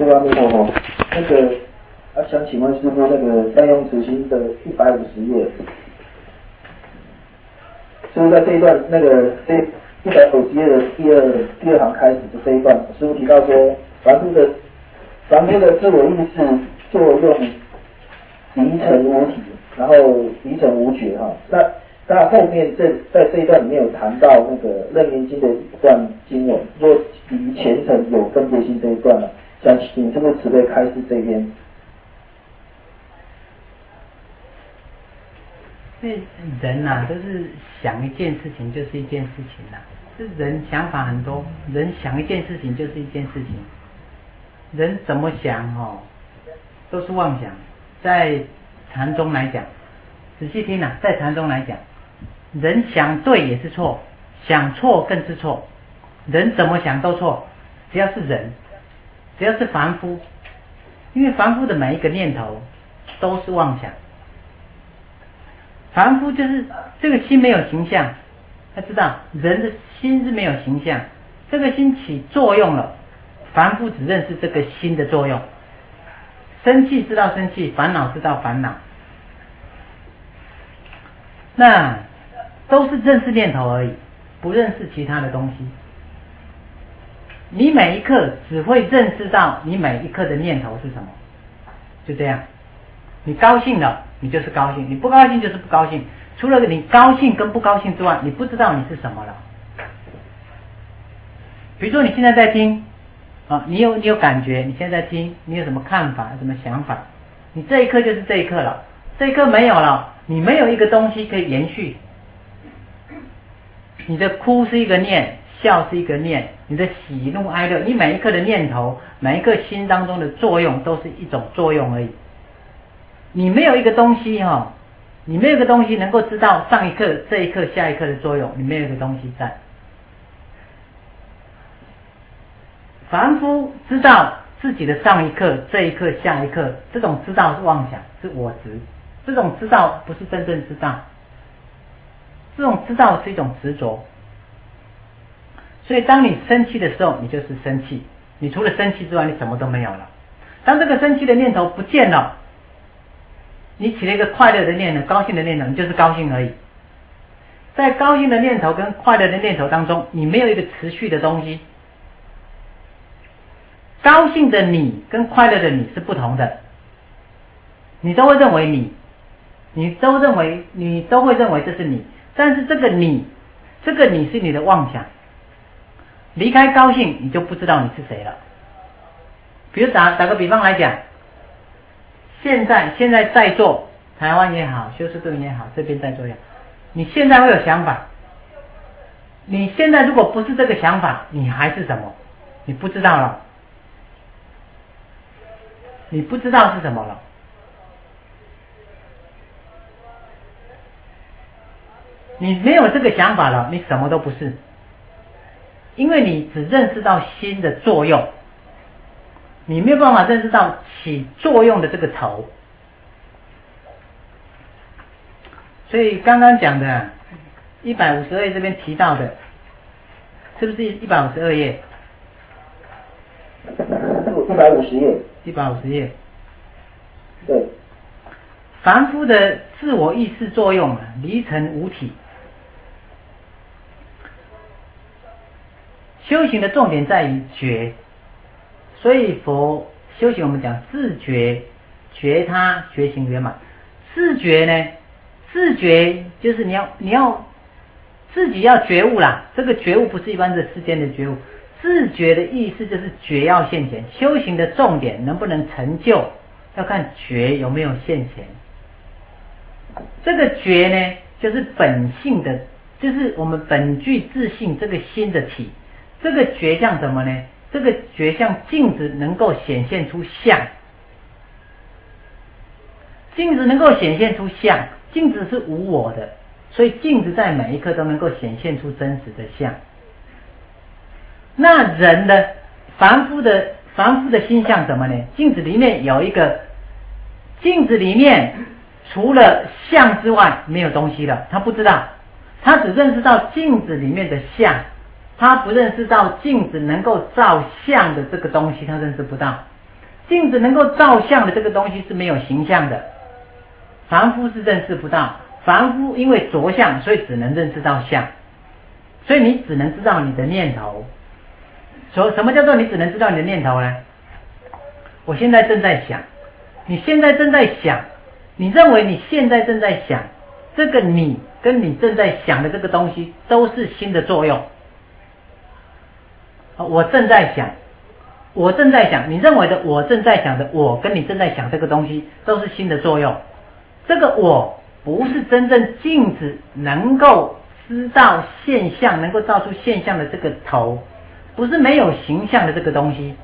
阿弥陀佛。那个，想请问师父，那个善用慈心的150页，师父在这一段那个这150页的第二行开始的这一段，师父提到说，凡夫的自我意识作用离尘无体，然后离尘无觉哈。那后面在这一段里面有谈到那个《楞严经》的一段经文，说离前尘有分别心这一段了，想请师父慈悲开示这边。 因为人呐、都是想一件事情就是一件事情呐、是人想法很多，人想一件事情就是一件事情，人怎么想都是妄想。在禅宗来讲，仔细听啊，在禅宗来讲，人想对也是错，想错更是错，人怎么想都错，只要是人，只要是凡夫，因为凡夫的每一个念头都是妄想。凡夫就是这个心没有形象，他知道人的心是没有形象，这个心起作用了，凡夫只认识这个心的作用，生气知道生气，烦恼知道烦恼，那都是认识念头而已，不认识其他的东西。你每一刻只会认识到你每一刻的念头是什么，就这样。你高兴了，你就是高兴；你不高兴就是不高兴。除了你高兴跟不高兴之外，你不知道你是什么了。比如说你现在在听你有感觉，你现在在听，你有什么看法，什么想法，你这一刻就是这一刻了，这一刻没有了，你没有一个东西可以延续。你的哭是一个念，笑是一个念，你的喜怒哀乐，你每一刻的念头，每一刻心当中的作用都是一种作用而已。你没有一个东西你没有一个东西能够知道上一刻、这一刻、下一刻的作用，你没有一个东西在。凡夫知道自己的上一刻、这一刻、下一刻，这种知道是妄想，是我执，这种知道不是真正知道，这种知道是一种执着。所以当你生气的时候，你就是生气，你除了生气之外，你什么都没有了。当这个生气的念头不见了，你起了一个快乐的念头、高兴的念头，你就是高兴而已。在高兴的念头跟快乐的念头当中，你没有一个持续的东西。高兴的你跟快乐的你是不同的，你都会认为你都会认为这是你，但是这个你是你的妄想。离开高兴，你就不知道你是谁了。比如打个比方来讲，现在在座，台湾也好，休斯顿也好，这边在座也好，你现在会有想法，你现在如果不是这个想法，你还是什么？你不知道了，你不知道是什么了。你没有这个想法了，你什么都不是，因为你只认识到心的作用，你没有办法认识到起作用的这个头。所以刚刚讲的152页这边提到的，是不是152页 ？150页。 150页。 对。 凡夫的自我意识作用离尘无体。修行的重点在于觉，所以佛修行我们讲自觉、觉他、觉行圆满。自觉呢？自觉就是你要自己要觉悟啦。这个觉悟不是一般的世间的觉悟，自觉的意思就是觉要现前。修行的重点能不能成就，要看觉有没有现前。这个觉呢，就是本性的，就是我们本具自性这个心的体。这个觉像什么呢？这个觉像镜子能够显现出相，镜子能够显现出相，镜子是无我的，所以镜子在每一刻都能够显现出真实的相。那人的凡夫的心像什么呢？镜子里面有一个，镜子里面除了相之外没有东西了，他不知道，他只认识到镜子里面的相，他不认识到镜子能够照相的这个东西，他认识不到。 镜子能够照相的这个东西是没有形象的，凡夫是认识不到。凡夫因为着相，所以只能认识到相，所以你只能知道你的念头。什么叫做你只能知道你的念头呢？我现在正在想，你现在正在想，你认为你现在正在想，这个你跟你正在想的这个东西都是心的作用。我正在想，我正在想，你认为的我正在想的我跟你正在想这个东西都是心的作用。这个我不是真正镜子能够知道现象，能够照出现象的这个头，不是没有形象的这个东西。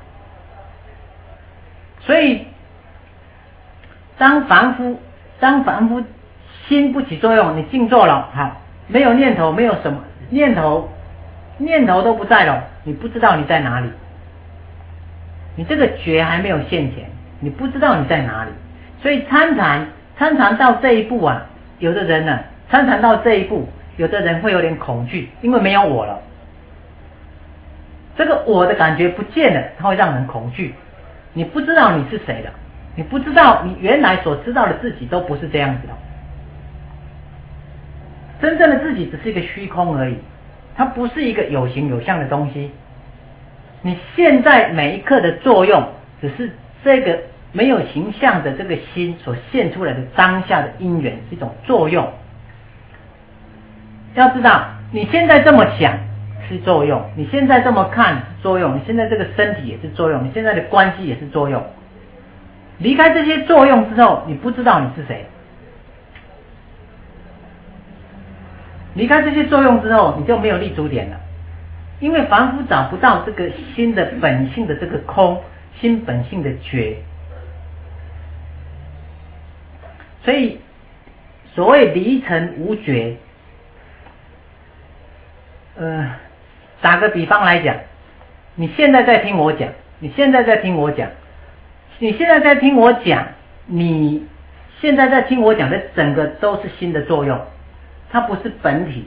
所以当凡夫心不起作用，你静坐了，好，没有念头，没有什么念头都不在了，你不知道你在哪里，你这个觉还没有现前，你不知道你在哪里。所以参禅到这一步啊，有的人呢，参禅到这一步，有的人会有点恐惧，因为没有我了，这个我的感觉不见了，它会让人恐惧。你不知道你是谁了，你不知道你原来所知道的自己都不是这样子的，真正的自己只是一个虚空而已，它不是一个有形有相的东西。你现在每一刻的作用，只是这个没有形象的这个心所现出来的当下的因缘，是一种作用。要知道你现在这么想是作用，你现在这么看是作用，你现在这个身体也是作用，你现在的关系也是作用。离开这些作用之后，你不知道你是谁。离开这些作用之后，你就没有立足点了，因为凡夫找不到这个心的本性的这个空，心本性的觉。所以所谓离尘无觉，打个比方来讲，你现在在听我讲，你现在在听我讲，你现在在听我讲，你现在在听我讲的整个都是心的作用，它不是本体，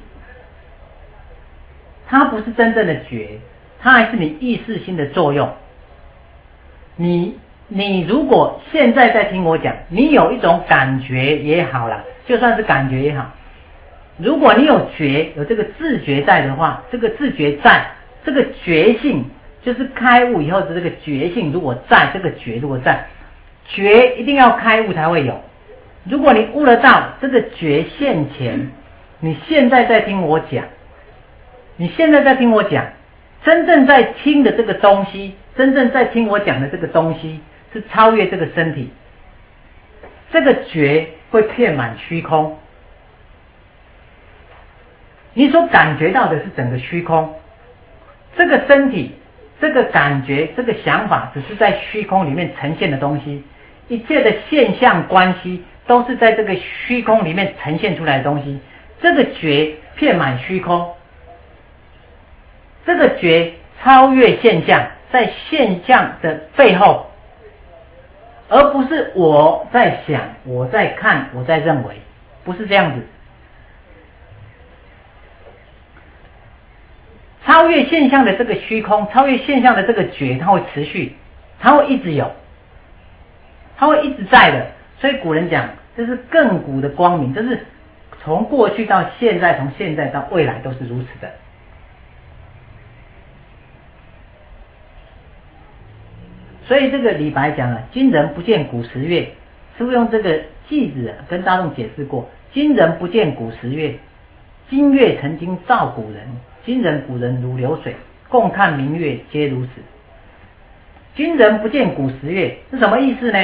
它不是真正的觉，它还是你意识心的作用。你如果现在在听我讲，你有一种感觉也好啦，就算是感觉也好，如果你有觉，有这个自觉在的话，这个自觉在，这个觉性就是开悟以后的这个觉性，如果在，这个觉如果在，觉一定要开悟才会有。如果你悟得到这个觉现前，你现在在听我讲，你现在在听我讲，真正在听的这个东西，真正在听我讲的这个东西是超越这个身体，这个觉会遍满虚空，你所感觉到的是整个虚空，这个身体这个感觉这个想法只是在虚空里面呈现的东西，一切的现象关系都是在这个虚空里面呈现出来的东西，这个觉遍满虚空，这个觉超越现象，在现象的背后，而不是我在想，我在看，我在认为，不是这样子。超越现象的这个虚空，超越现象的这个觉，它会持续，它会一直有，它会一直在的。所以古人讲，这是亘古的光明，这是从过去到现在，从现在到未来都是如此的。所以这个李白讲啊，今人不见古时月，师父用这个句子跟大众解释过，今人不见古时月，今月曾经照古人，今人古人如流水，共看明月皆如此。今人不见古时月是什么意思呢？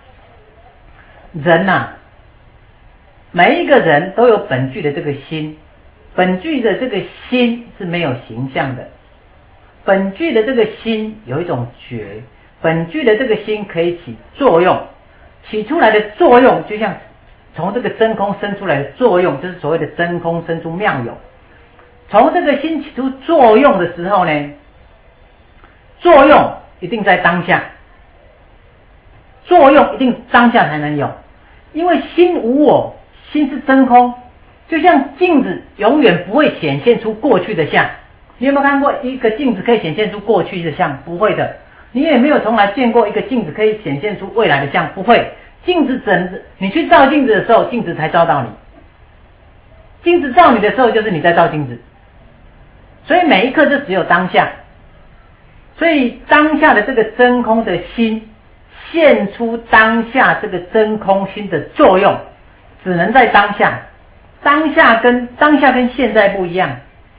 人啊，每一个人都有本具的这个心，本具的这个心是没有形象的，本具的这个心有一种觉，本具的这个心可以起作用，起出来的作用就像从这个真空生出来的作用，就是所谓的真空生出妙有。从这个心起出作用的时候呢，作用一定在当下，作用一定当下才能有，因为心无我，心是真空，就像镜子永远不会显现出过去的相。你有没有看过一个镜子可以显现出过去的相？不会的。 你也没有从来见过一个镜子可以显现出未来的像，不会。镜子你去照镜子的时候，镜子才照到你。镜子照你的时候，就是你在照镜子。所以每一刻就只有当下。所以当下的这个真空的心，现出当下这个真空心的作用，只能在当下。当下跟现在不一样。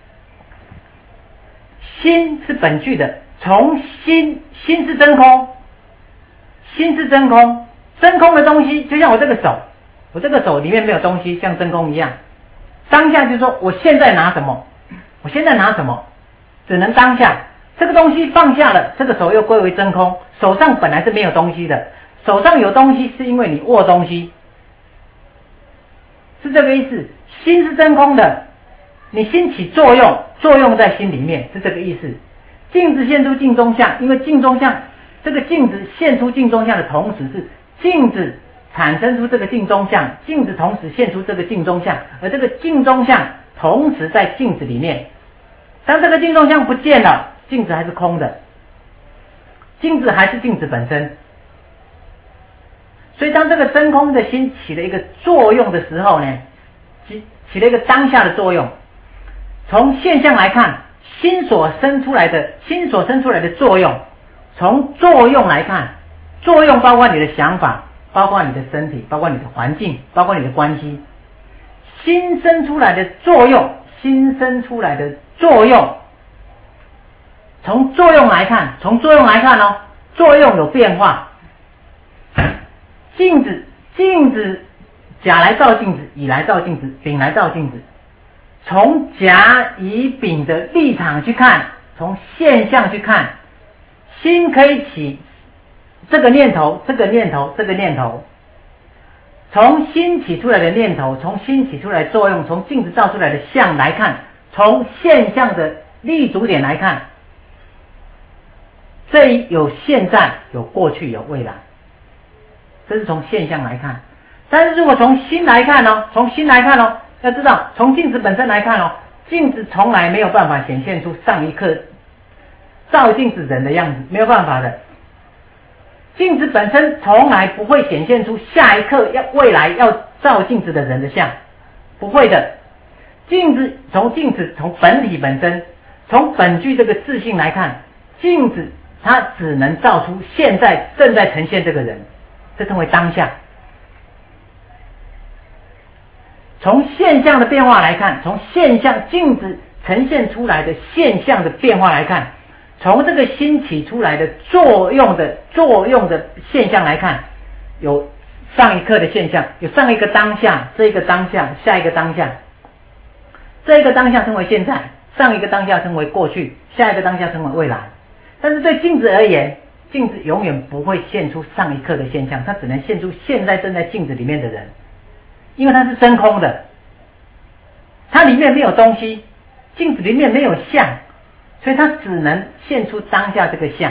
心是本具的，从心是真空，心是真空，真空的东西就像我这个手里面没有东西，像真空一样。当下就是说我现在拿什么，只能当下。这个东西放下了，这个手又归为真空，手上本来是没有东西的，手上有东西是因为你握东西，是这个意思。心是真空的，你心起作用在心里面，是这个意思。镜子现出镜中像，因为镜中像，这个镜子现出镜中像的同时，是镜子产生出这个镜中像，镜子同时现出这个镜中像，而这个镜中像同时在镜子里面。当这个镜中像不见了，镜子还是空的，镜子还是镜子本身。所以当这个真空的心起了一个作用的时候呢，起了一个当下的作用。从现象来看，心所生出来的作用，从作用来看，作用包括你的想法，包括你的身体，包括你的环境，包括你的关系。心生出来的作用，从作用来看哦，作用有变化。镜子甲来照镜子，乙来照镜子，丙来照镜子。从甲乙丙的立场去看，从现象去看，心可以起这个念头。从心起出来的念头，从心起出来的作用，从镜子照出来的相来看，从现象的立足点来看，这里有现在，有过去，有未来，这是从现象来看。但是如果从心来看哦，要知道从镜子本身来看哦，镜子从来没有办法显现出上一刻照镜子人的样子，没有办法的。镜子本身从来不会显现出下一刻未来要照镜子的人的像，不会的。从本体本身，从本具这个自性来看，镜子它只能照出现在正在呈现这个人，这称为当下。从现象的变化来看，从现象镜子呈现出来的现象的变化来看，从这个心起出来的作用的现象来看，有上一刻的现象，有上一个当下，这一个当下，下一个当下。这一个当下称为现在，上一个当下称为过去，下一个当下称为未来。但是对镜子而言，镜子永远不会现出上一刻的现象，它只能现出现在正在镜子里面的人，因为它是真空的，它里面没有东西，镜子里面没有相，所以它只能现出当下这个相。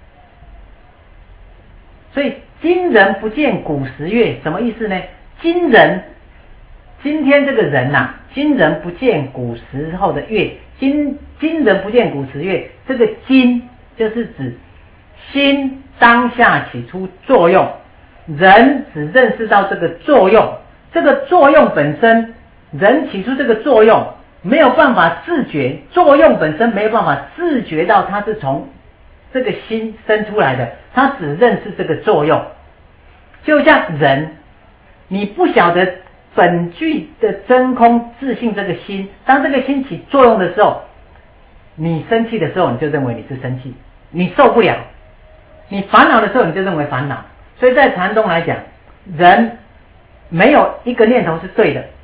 所以今人不见古时月，什么意思呢？今天这个人呐，今人不见古时候的月，今人不见古时月，这个今就是指心当下起出作用，人只认识到这个作用，这个作用本身，人起出这个作用没有办法自觉，作用本身没有办法自觉到它是从这个心生出来的，他只认识这个作用。就像人，你不晓得本具的真空自性这个心，当这个心起作用的时候，你生气的时候你就认为你是生气，你受不了；你烦恼的时候你就认为烦恼。所以在禅宗来讲，人没有一个念头是对的，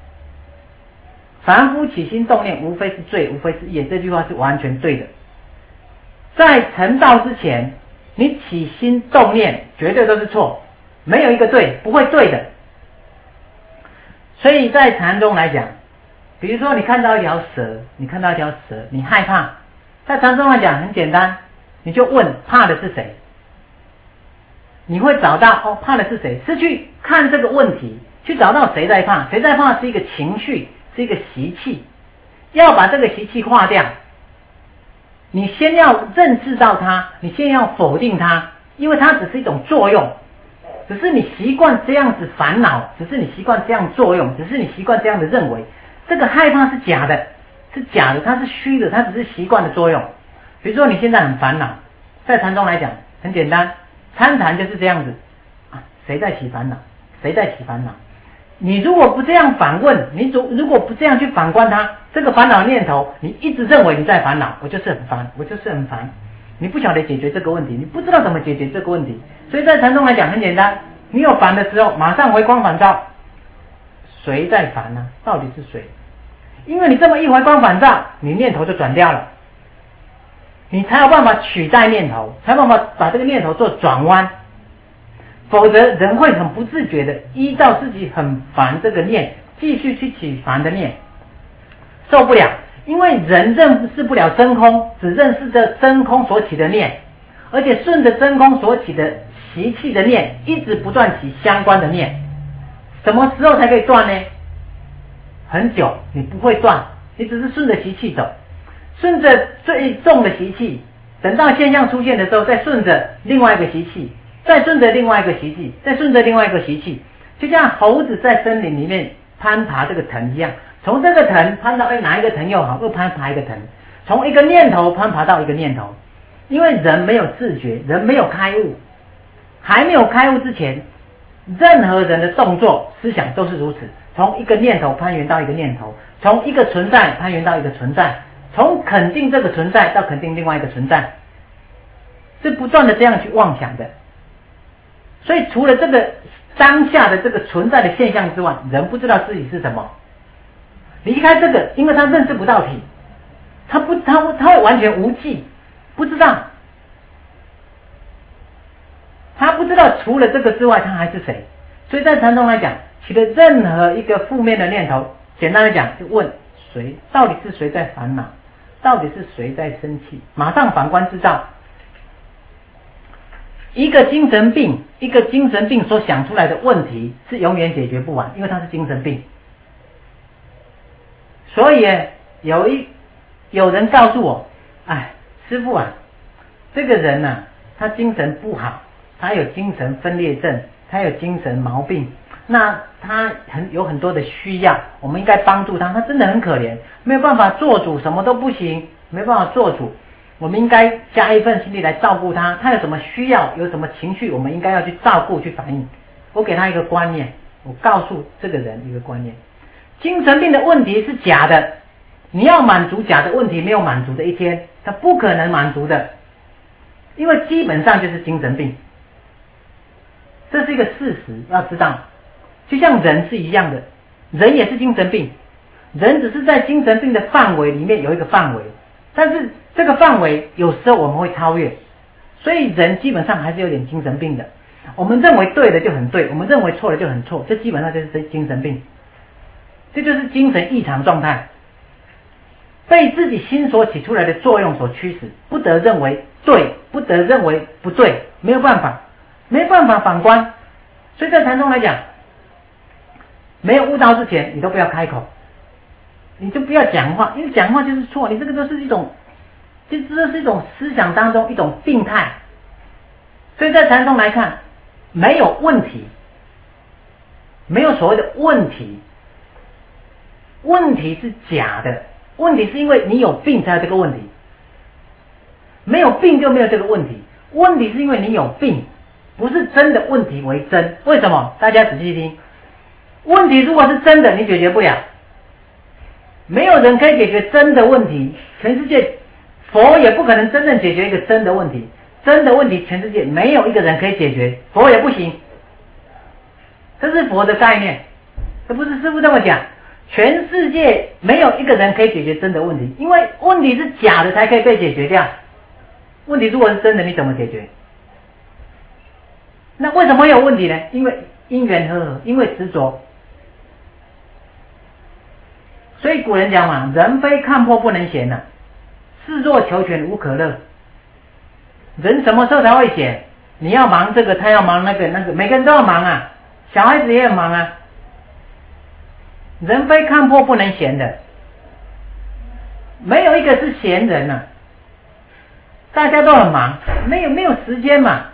凡夫起心动念，无非是罪，无非是业，这句话是完全对的。在成道之前，你起心动念绝对都是错，没有一个对，不会对的。所以在禅宗来讲，比如说你看到一条蛇，你害怕，在禅宗来讲很简单，你就问怕的是谁，你会找到怕的是谁，是去看这个问题，去找到谁在怕，谁在怕是一个情绪，是一个习气，要把这个习气化掉， 你先要认识到它，你先要否定它，因为它只是一种作用，只是你习惯这样子烦恼，只是你习惯这样作用，只是你习惯这样的认为，这个害怕是假的，是假的，它是虚的，它只是习惯的作用。比如说你现在很烦恼，在禅宗来讲很简单，参禅就是这样子啊，谁在起烦恼？谁在起烦恼？你如果不这样反问，你如果不这样去反观它，这个烦恼念头，你一直认为你在烦恼，我就是很烦，我就是很烦。你不晓得解决这个问题，你不知道怎么解决这个问题，所以在禅宗来讲很简单，你有烦的时候，马上回光返照，谁在烦呢？到底是谁？因为你这么一回光返照，你念头就转掉了，你才有办法取代念头，才有办法把这个念头做转弯。否则人会很不自觉的依照自己很烦这个念继续去起烦的念，受不了，因为人认识不了真空，只认识着真空所起的念，而且顺着真空所起的习气的念一直不断起相关的念，什么时候才可以断呢？很久你不会断，你只是顺着习气走，顺着最重的习气，等到现象出现的时候再顺着另外一个习气，再顺着另外一个习气，再顺着另外一个习气，就像猴子在森林里面攀爬这个藤一样，从这个藤攀到哪一个藤又好，又攀爬一个藤，从一个念头攀爬到一个念头。因为人没有自觉，人没有开悟，还没有开悟之前，任何人的动作思想都是如此，从一个念头攀援到一个念头，从一个存在攀援到一个存在，从肯定这个存在到肯定另外一个存在，是不断的这样去妄想的。所以除了这个当下的这个存在的现象之外，人不知道自己是什么。离开这个，因为他认识不到体，他会完全无记，不知道，他不知道除了这个之外他还是谁。所以在禅宗来讲，起了任何一个负面的念头，简单来讲就问谁，到底是谁在烦恼，到底是谁在生气，马上反观知道。一个精神病所想出来的问题是永远解决不完，因为它是精神病。所以有人告诉我，哎，师父啊，这个人啊，他精神不好，他有精神分裂症，他有精神毛病，那他有很多的需要，我们应该帮助他，他真的很可怜，没有办法做主，什么都不行，没办法做主。我们应该加一份心力来照顾他，他有什么需要，有什么情绪，我们应该要去照顾，去反映。我给他一个观念，我告诉这个人一个观念，精神病的问题是假的，你要满足假的问题，没有满足的一天，他不可能满足的，因为基本上就是精神病，这是一个事实，要知道。就像人是一样的，人也是精神病，人只是在精神病的范围里面有一个范围，但是这个范围有时候我们会超越，所以人基本上还是有点精神病的。我们认为对的就很对，我们认为错的就很错，这基本上就是精神病，这就是精神异常状态，被自己心所起出来的作用所驱使，不得认为对，不得认为不对，没有办法反观。所以在禅宗来讲，没有悟道之前，你都不要开口，你就不要讲话，因为讲话就是错，你这个就是一种，这是一种思想当中一种病态。所以在禅宗来看，没有问题，没有所谓的问题，问题是假的，问题是因为你有病才有这个问题，没有病就没有这个问题，问题是因为你有病，不是真的问题为真。为什么？大家仔细听，问题如果是真的，你解决不了，没有人可以解决真的问题，全世界佛也不可能真正解决一个真的问题，真的问题全世界没有一个人可以解决，佛也不行，这是佛的概念，这不是师父这么讲，全世界没有一个人可以解决真的问题，因为问题是假的才可以被解决掉，问题如果是真的，你怎么解决？那为什么会有问题呢？因为因缘和合，因为执着。所以古人讲嘛，人非看破不能闲呐，事若求全无可乐。人什么时候才会闲？你要忙这个，他要忙那个，每个人都要忙啊，小孩子也很忙啊。人非看破不能闲的，没有一个是闲人啊。 大家都很忙，没有时间嘛。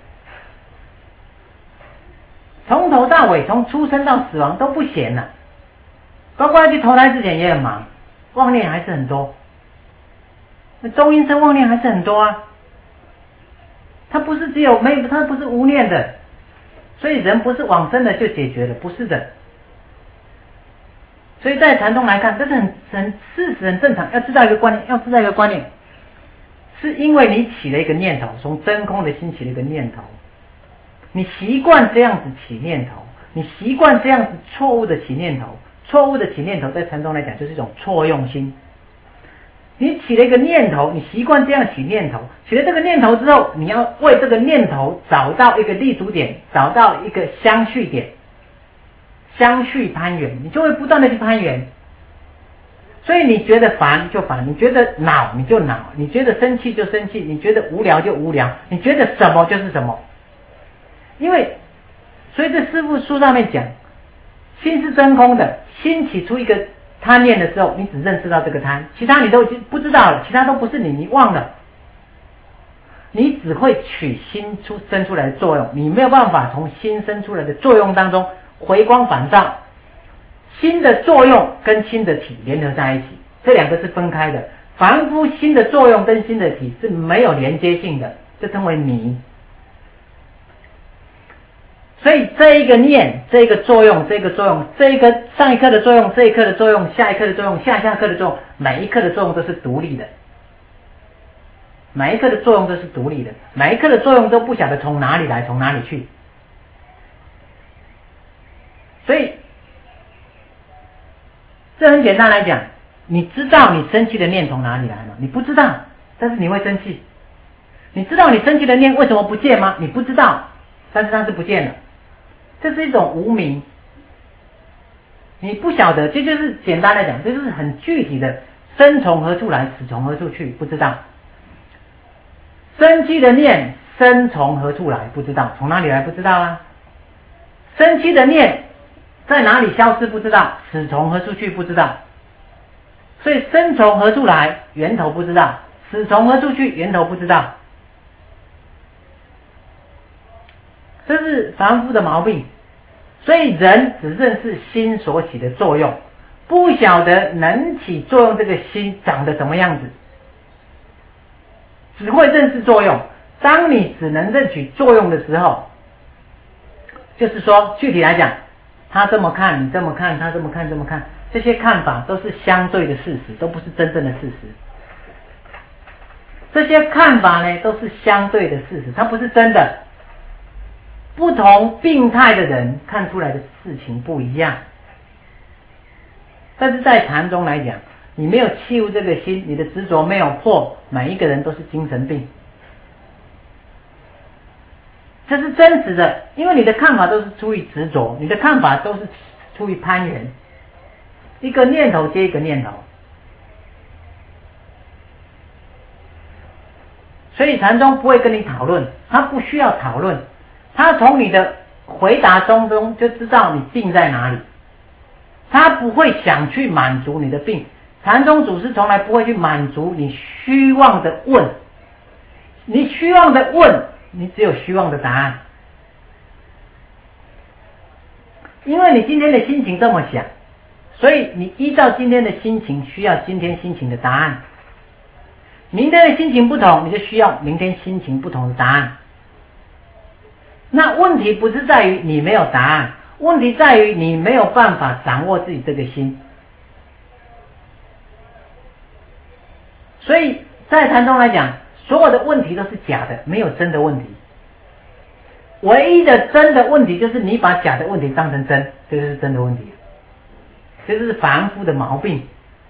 从头到尾，从出生到死亡都不闲了，包括要去投胎之前也很忙，妄念还是很多。那中阴身妄念还是很多啊，它不是只有它不是无念的，所以人不是往生了就解决了，不是的。所以在禅宗来看，这是很事实，很正常。要知道一个观念，是因为你起了一个念头，从真空的心起了一个念头，你习惯这样子起念头，你习惯这样子错误的起念头，错误的起念头在禅宗来讲就是一种错用心。你起了一个念头，你习惯这样起念头，起了这个念头之后，你要为这个念头找到一个立足点，找到一个相续点，相续攀缘，你就会不断的去攀缘。所以你觉得烦就烦，你觉得恼你就恼，你觉得生气就生气，你觉得无聊就无聊，你觉得什么就是什么。因为所以这师父书上面讲，心是真空的，心起出一个贪念的时候，你只认识到这个贪，其他你都已经不知道了，其他都不是你忘了，你只会取心生出来的作用，你没有办法从心生出来的作用当中回光返照，心的作用跟心的体联合在一起，这两个是分开的。凡夫心的作用跟心的体是没有连接性的，这称为迷。所以这一个念，这个作用，这个上一刻的作用，这一刻的作用，下一刻的作用，下刻的作用，每一刻的作用都是独立的，每一刻的作用都是独立的，每一刻的作用都不晓得从哪里来，从哪里去。所以这很简单来讲，你知道你生气的念从哪里来吗？你不知道，但是你会生气。你知道你生气的念为什么不见吗？你不知道，但是它是不见了。这是一种无明，你不晓得，这就是简单来讲，这就是很具体的，生从何处来，死从何处去，不知道。生气的念生从何处来，不知道，从哪里来不知道啊。生气的念在哪里消失不知道，死从何处去不知道。所以生从何处来，源头不知道，死从何处去，源头不知道。这是凡夫的毛病。所以人只认识心所起的作用，不晓得能起作用这个心长得什么样子，只会认识作用。当你只能认取作用的时候，就是说具体来讲，他这么看，你这么看，他这么看，这么看，这些看法都是相对的事实，都不是真正的事实。这些看法呢，都是相对的事实，它不是真的。不同病态的人看出来的事情不一样，但是在禅宗来讲，你没有契入这个心，你的执着没有破，每一个人都是精神病，这是真实的。因为你的看法都是出于执着，你的看法都是出于攀缘，一个念头接一个念头。所以禅宗不会跟你讨论，他不需要讨论，他从你的回答中就知道你病在哪里，他不会想去满足你的病。禅宗祖师从来不会去满足你虚妄的问，你虚妄的问，你只有虚妄的答案。因为你今天的心情这么想，所以你依照今天的心情需要今天心情的答案，明天的心情不同，你就需要明天心情不同的答案。那问题不是在于你没有答案，问题在于你没有办法掌握自己这个心。所以在禅宗来讲，所有的问题都是假的，没有真的问题。唯一的真的问题就是你把假的问题当成真，这就是真的问题，这就是凡夫的毛病。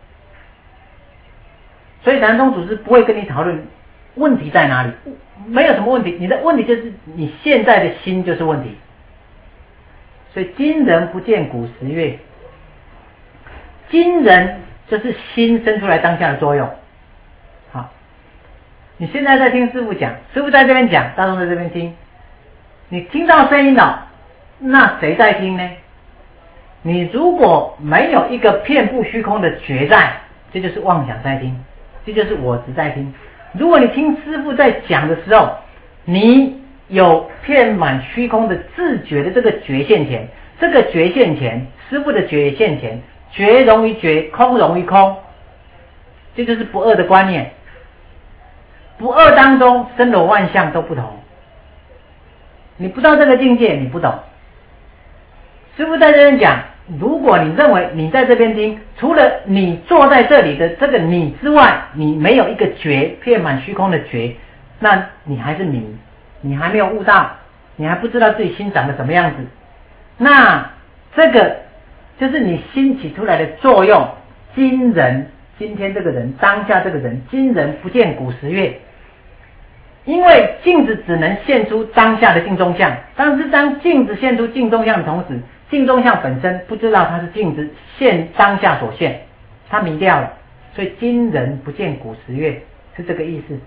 所以禅宗祖师不会跟你讨论问题在哪里，没有什么问题，你的问题就是你现在的心就是问题。所以今人不见古时月，今人就是心生出来当下的作用。好，你现在在听师父讲，师父在这边讲，大众在这边听，你听到声音了，那谁在听呢？你如果没有一个遍布虚空的觉在，这就是妄想在听，这就是我执在听。 如果你听师父在讲的时候，你有遍满虚空的自觉的这个觉现前，这个觉现前，师父的觉现前，觉融于觉，空融于空，这就是不二的观念。不二当中，生罗万象都不同。你不到这个境界，你不懂。师父在这边讲，如果你认为你在这边听，除了你坐在这里的这个你之外，你没有一个觉，遍满虚空的觉，那你还是迷，你还没有悟到，你还不知道自己心长得什么样子。那这个就是你心起出来的作用，今人，今天这个人，当下这个人，今人不见古时月。因为镜子只能现出当下的镜中像，但是当镜子现出镜中像的同时，镜中像本身不知道它是镜子现当下所现，它迷掉了，所以今人不见古时月，是这个意思。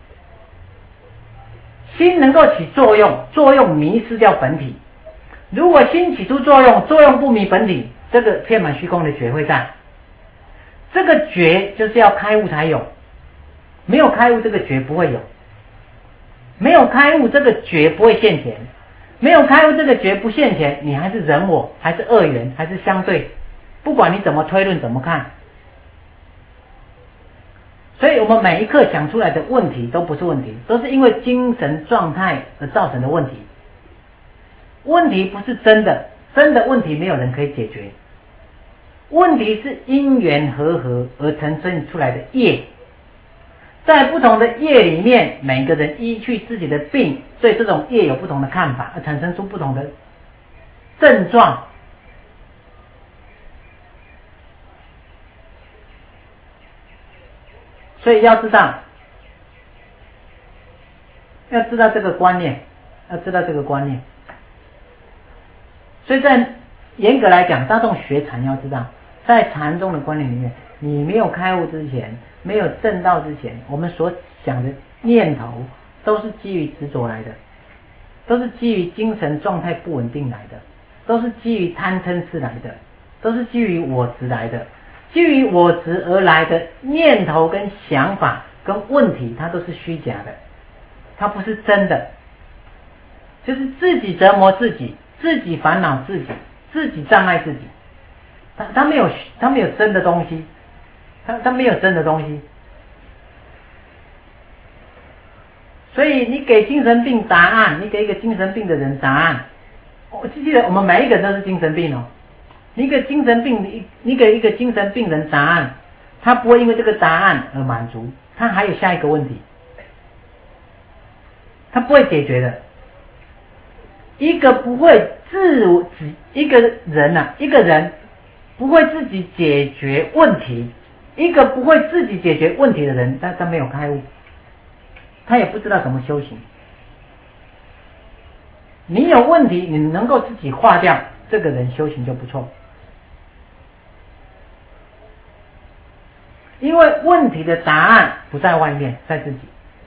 心能够起作用，作用迷失掉本体。如果心起出作用，作用不迷本体，这个遍满虚空的觉会在。这个觉就是要开悟才有，没有开悟这个觉不会有。没有开悟，这个觉不会现前；没有开悟，这个觉不现前，你还是人我，还是二元，还是相对。不管你怎么推论，怎么看，所以我们每一刻想出来的问题都不是问题，都是因为精神状态而造成的问题。问题不是真的，真的问题没有人可以解决。问题是因缘和合而产生出来的业。在不同的业里面，每个人依据自己的病，对这种业有不同的看法，而产生出不同的症状。所以要知道这个观念，要知道这个观念。所以在严格来讲，大众学禅要知道，在禅宗的观念里面，你没有开悟之前，没有证道之前，我们所想的念头都是基于执着来的，都是基于精神状态不稳定来的，都是基于贪嗔痴来的，都是基于我执来的。基于我执而来的念头跟想法跟问题，它都是虚假的，它不是真的，就是自己折磨自己，自己烦恼自己，自己障碍自己。他没有真的东西，他没有真的东西。所以你给精神病答案，你给一个精神病的人答案，我记得我们每一个人都是精神病哦。你给精神病，你给一个精神病人答案，他不会因为这个答案而满足，他还有下一个问题，他不会解决的。一个不会一个人不会自己解决问题，一个不会自己解决问题的人，他没有开悟，他也不知道怎么修行。你有问题，你能够自己化掉，这个人修行就不错。因为问题的答案不在外面，在自己。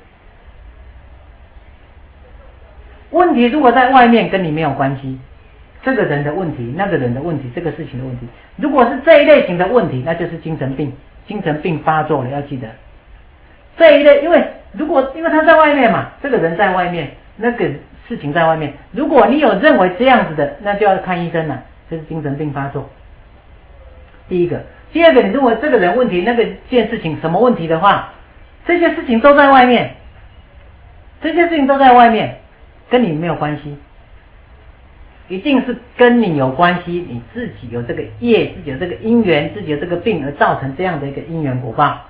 问题如果在外面，跟你没有关系。这个人的问题，那个人的问题，这个事情的问题，如果是这一类型的问题，那就是精神病，精神病发作了，要记得。这一类，因为他在外面嘛，这个人在外面，那个事情在外面。如果你有认为这样子的，那就要看医生了，这是精神病发作。第一个。第二个，你认为这个人问题，那个件事情什么问题的话，这些事情都在外面，这些事情都在外面，跟你没有关系，一定是跟你有关系，你自己有这个业，自己有这个因缘，自己有这个病而造成这样的一个因缘果报。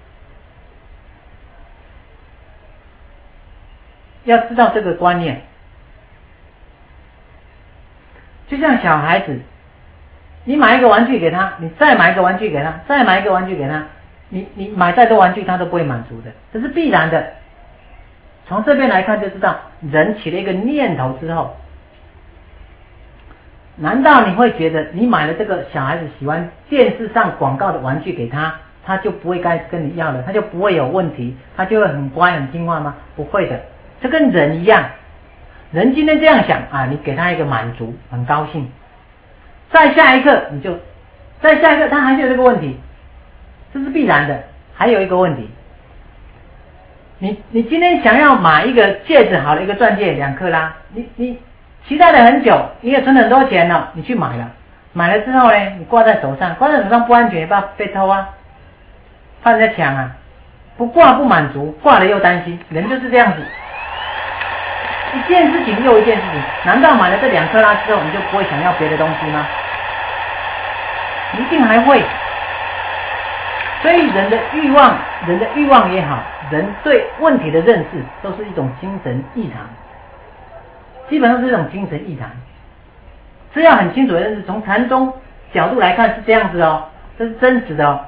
要知道这个观念，就像小孩子。你买一个玩具给他，你再买一个玩具给他，再买一个玩具给他，你买再多玩具他都不会满足的，这是必然的。从这边来看就知道，人起了一个念头之后，难道你会觉得你买了这个小孩子喜欢电视上广告的玩具给他，他就不会该跟你要了，他就不会有问题，他就会很乖很听话吗？不会的，这跟人一样，人今天这样想啊，你给他一个满足，很高兴。再下一刻他还是有这个问题，这是必然的。还有一个问题， 你今天想要买一个戒指好了，一个钻戒2克拉，你期待了很久，你也存很多钱了，你去买了，买了之后呢，你挂在手上，挂在手上不安全，也怕被偷啊，怕人家抢啊，不挂不满足，挂了又担心，人就是这样子，一件事情又一件事情，难道买了这2克拉之后，你就不会想要别的东西吗？你一定还会。所以人的欲望也好，人对问题的认识都是一种精神异常，基本上是一种精神异常。这要很清楚的认识，从禅宗角度来看是这样子哦，这是真实的哦。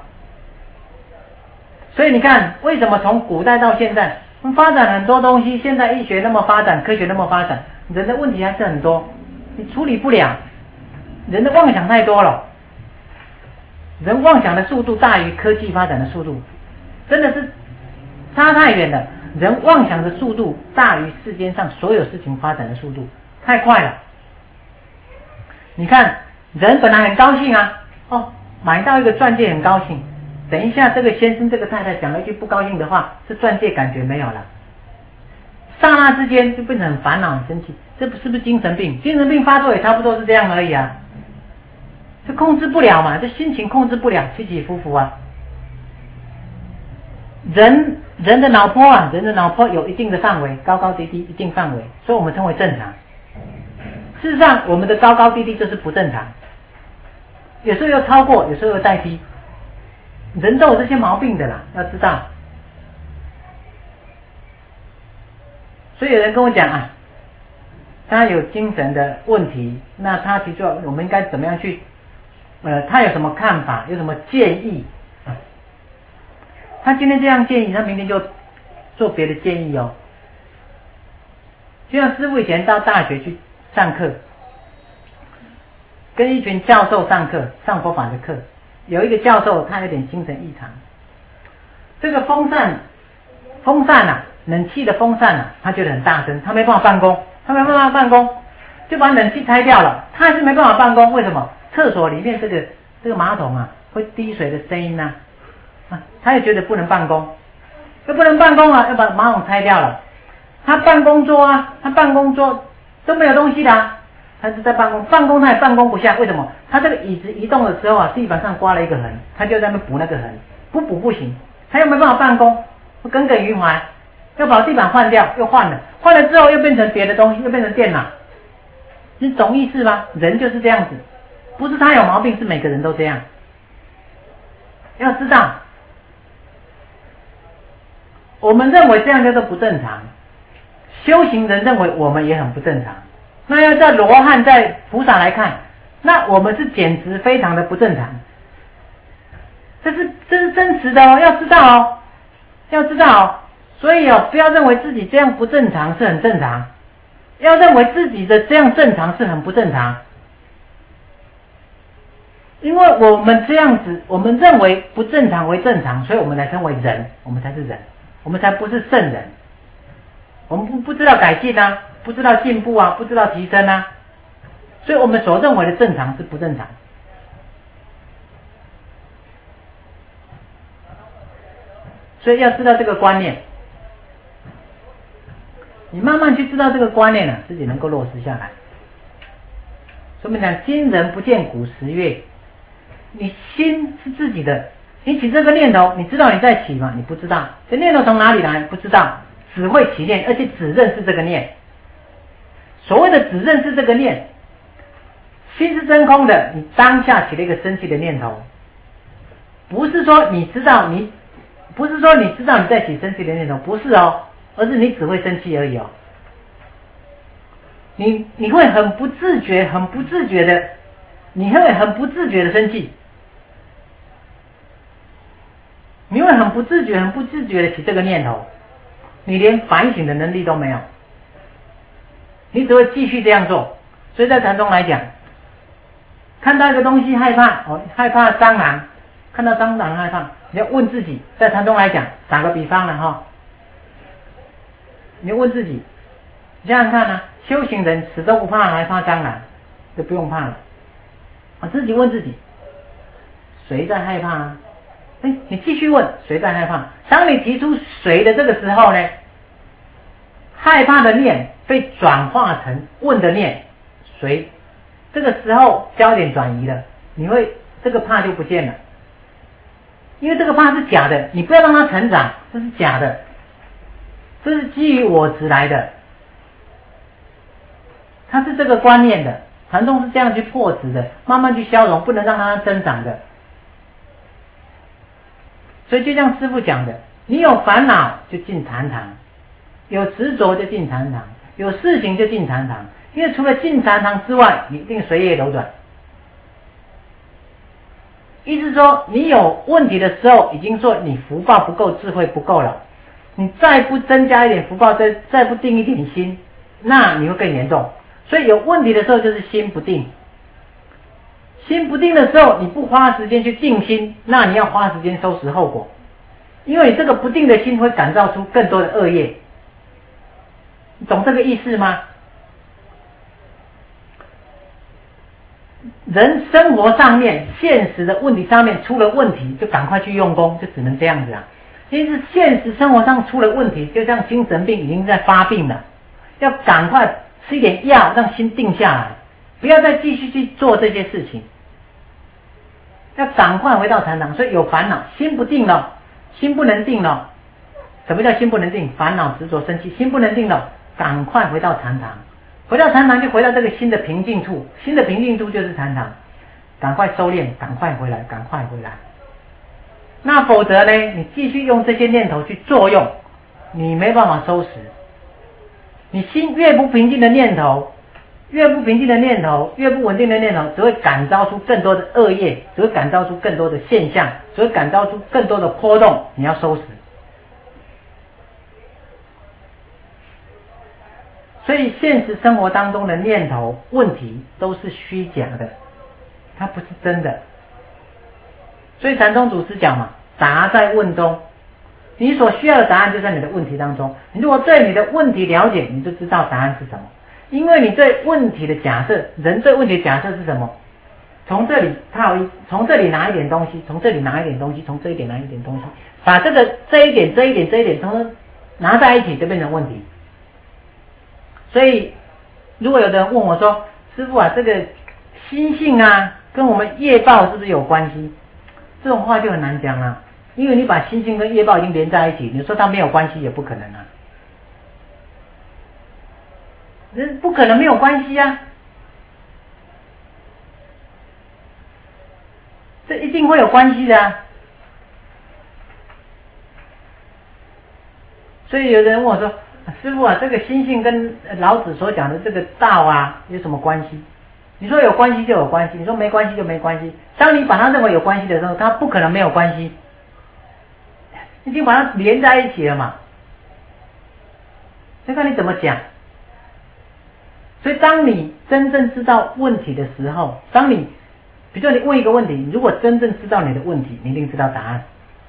所以你看，为什么从古代到现在，发展很多东西，现在医学那么发展，科学那么发展，人的问题还是很多，你处理不了，人的妄想太多了。人妄想的速度大于科技发展的速度，真的是差太远了。人妄想的速度大于世间上所有事情发展的速度，太快了。你看，人本来很高兴啊，买到一个钻戒很高兴，等一下这个先生这个太太讲了一句不高兴的话，这钻戒感觉没有了，刹那之间就变成很烦恼很生气，这是不是精神病？精神病发作也差不多是这样而已啊。这控制不了嘛，这心情控制不了，起起伏伏啊。人的脑波有一定的范围，高高低低一定范围，所以我们称为正常。事实上，我们的高高低低就是不正常，有时候又超过，有时候又代替。人都有这些毛病的啦，要知道。所以有人跟我讲啊，他有精神的问题，那他提出我们应该怎么样去？他有什么看法？有什么建议？他今天这样建议，他明天就做别的建议哦。就像师父以前到大学去上课，跟一群教授上课，上佛法的课，有一个教授他有点精神异常，这个风扇啊，冷气的风扇啊，他觉得很大声，他没办法办公，就把冷气拆掉了，他还是没办法办公，为什么？厕所里面这个马桶啊，会滴水的声音啊，他也觉得不能办公，又不能办公啊，要把马桶拆掉了。他办公桌都没有东西的啊，他是在办公他也办公不下，为什么？他这个椅子移动的时候啊，地板上刮了一个痕，他就在那边补那个痕，不补不行，他又没办法办公，耿耿于怀，要把地板换掉，又换了之后又变成别的东西，又变成电脑，你懂意思吗？人就是这样子。不是他有毛病，是每个人都这样。要知道，我们认为这样叫做不正常，修行人认为我们也很不正常。那要在罗汉在菩萨来看，那我们是简直非常的不正常。这是真实的哦，要知道哦。所以不要认为自己这样不正常是很正常，要认为自己的这样正常是很不正常。因为我们这样子，我们认为不正常为正常，所以我们才称为人，我们才是人，我们才不是圣人。我们不知道改进啊，不知道进步啊，不知道提升啊，所以我们所认为的正常是不正常。所以要知道这个观念，你慢慢去知道这个观念自己能够落实下来。所以我们讲今人不见古时月，你心是自己的，你起这个念头，你知道你在起吗？你不知道，这念头从哪里来？不知道，只会起念，而且只认识这个念。所谓的只认识这个念，心是真空的，你当下起了一个生气的念头，不是说你知道你在起生气的念头，不是哦，而是你只会生气而已哦。你会很不自觉的，你会很不自觉的生气，你会很不自觉的起这个念头，你连反省的能力都没有，你只会继续这样做。所以在禅宗来讲，看到一个东西害怕害怕蟑螂，看到蟑螂害怕，你要问自己，在禅宗来讲，打个比方了你要问自己，你想想看啊，修行人死都不怕还怕蟑螂，就不用怕了。自己问自己，谁在害怕啊？ 你继续问，谁在害怕？当你提出谁的这个时候呢，害怕的念被转化成问的念，谁？这个时候焦点转移了，你会这个怕就不见了，因为这个怕是假的，你不要让它成长，这是假的，这是基于我执来的，它是这个观念的，禅宗是这样去破执的，慢慢去消融，不能让它增长的。所以就像师父讲的，你有烦恼就进禅堂，有执着就进禅堂，有事情就进禅堂，因为除了进禅堂之外，你一定随业流转。意思说，你有问题的时候，已经说你福报不够，智慧不够了，你再不增加一点福报，再不定一点心，那你会更严重。所以有问题的时候就是心不定，心不定的时候，你不花时间去定心，那你要花时间收拾后果，因为你这个不定的心会感召出更多的恶业，你懂这个意思吗？人生活上面现实的问题上面出了问题，就赶快去用功，就只能这样子啊。因为现实生活上出了问题，就像精神病已经在发病了，要赶快吃一点药让心定下来，不要再继续去做这些事情，要赶快回到禅堂。所以有烦恼，心不定了，心不能定了。什么叫心不能定？烦恼执着生气，心不能定了，赶快回到禅堂。回到禅堂就回到这个心的平静处，心的平静处就是禅堂，赶快收敛，赶快回来，赶快回来。那否则呢，你继续用这些念头去作用，你没办法收拾。你心越不平静的念头，越不平静的念头，越不稳定的念头，只会感召出更多的恶业，只会感召出更多的现象，只会感召出更多的波动，你要收拾。所以现实生活当中的念头问题都是虚假的，它不是真的。所以禅宗祖师讲嘛，答在问中，你所需要的答案就在你的问题当中。你如果对你的问题了解，你就知道答案是什么。因为你对问题的假设，人对问题的假设是什么？从这里从这里拿一点东西，从这里拿一点东西，从这一点拿一点东西，把这一点从拿在一起，就变成问题。所以如果有的人问我说，师父啊，这个心性啊跟我们业报是不是有关系？这种话就很难讲啊，因为你把心性跟业报已经连在一起，你说它没有关系也不可能啊，人不可能没有关系啊，这一定会有关系的啊。所以有的人问我说，师父啊，这个心性跟老子所讲的这个道啊有什么关系？你说有关系就有关系，你说没关系就没关系。当你把它认为有关系的时候，它不可能没有关系，已经把它连在一起了嘛。就看你怎么讲。所以当你真正知道问题的时候，比如说你问一个问题，你如果真正知道你的问题，你一定知道答案。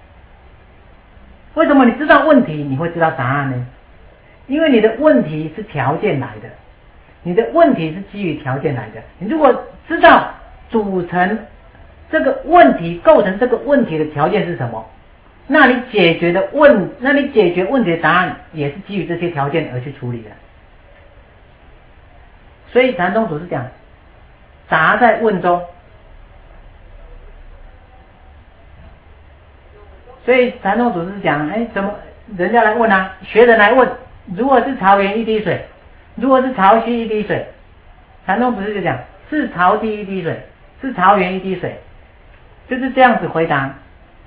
为什么你知道问题你会知道答案呢？因为你的问题是条件来的，你的问题是基于条件来的。你如果知道组成这个问题、构成这个问题的条件是什么，那你解决问题的答案也是基于这些条件而去处理的。所以禅宗祖师讲，答在问中。所以禅宗祖师讲，怎么人家来问啊？学人来问，如果是曹源一滴水，如果是曹溪一滴水，禅宗祖师就讲是曹溪一滴水，是曹源一滴水，就是这样子回答。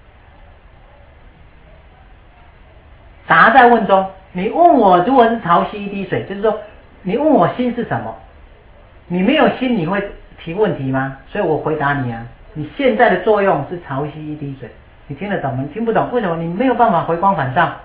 答在问中，你问我如果是曹溪一滴水，就是说你问我心是什么，你没有心你会提问题吗？所以我回答你啊，你现在的作用是曹溪一滴水。你听得懂吗？你听不懂，为什么？你没有办法回光返照。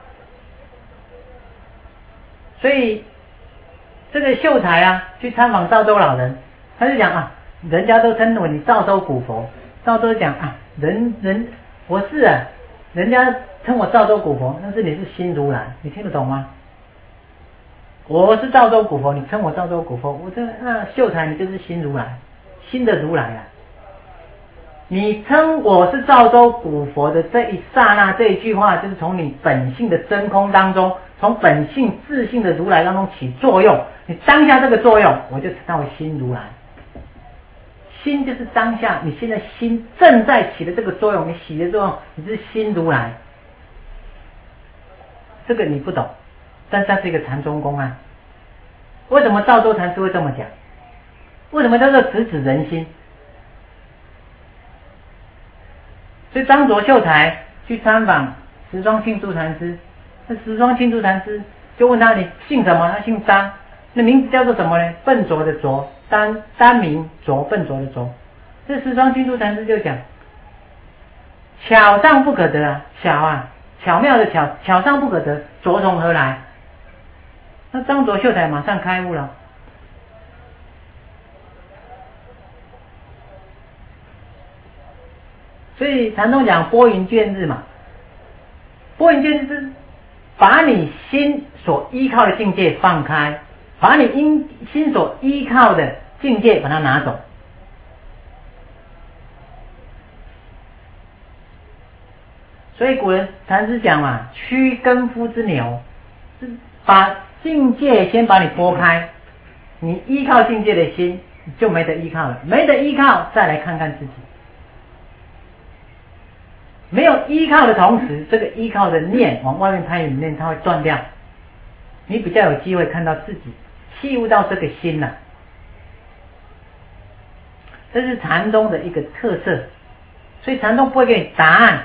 所以这个秀才啊，去参访赵州老人，他就讲啊，人家都称为你赵州古佛。赵州讲啊，我是啊，人家称我赵州古佛，但是你是新如来，你听得懂吗？我是赵州古佛，你称我赵州古佛，那秀才你就是新如来，新的如来啊。 你称我是赵州古佛的这一刹那，这一句话就是从你本性的真空当中，从本性自性的如来当中起作用。你当下这个作用，我就称它为心如来。心就是当下你现在心正在起的这个作用，你起的作用，你是心如来。这个你不懂，但是它是一个禅宗公案。为什么赵州禅师会这么讲？为什么叫做直指人心？所以张卓秀才去参访石庄庆珠禅师，那石庄庆珠禅师就问他：“你姓什么？”他姓张，那名字叫做什么呢？笨拙的拙，单名拙，笨拙的拙。这石庄庆珠禅师就讲：“巧上不可得啊，巧妙的巧上不可得，拙从何来？”那张卓秀才马上开悟了。所以禅宗讲拨云见日嘛，拨云见日是把你心所依靠的境界放开，把你心所依靠的境界把它拿走。所以古人禅师讲嘛，驱根夫之牛，是把境界先把你拨开，你依靠境界的心就没得依靠了，没得依靠再来看看自己。没有依靠的同时，这个依靠的念往外面攀缘念，它会断掉，你比较有机会看到自己，契悟到这个心了。这是禅宗的一个特色，所以禅宗不会给你答案，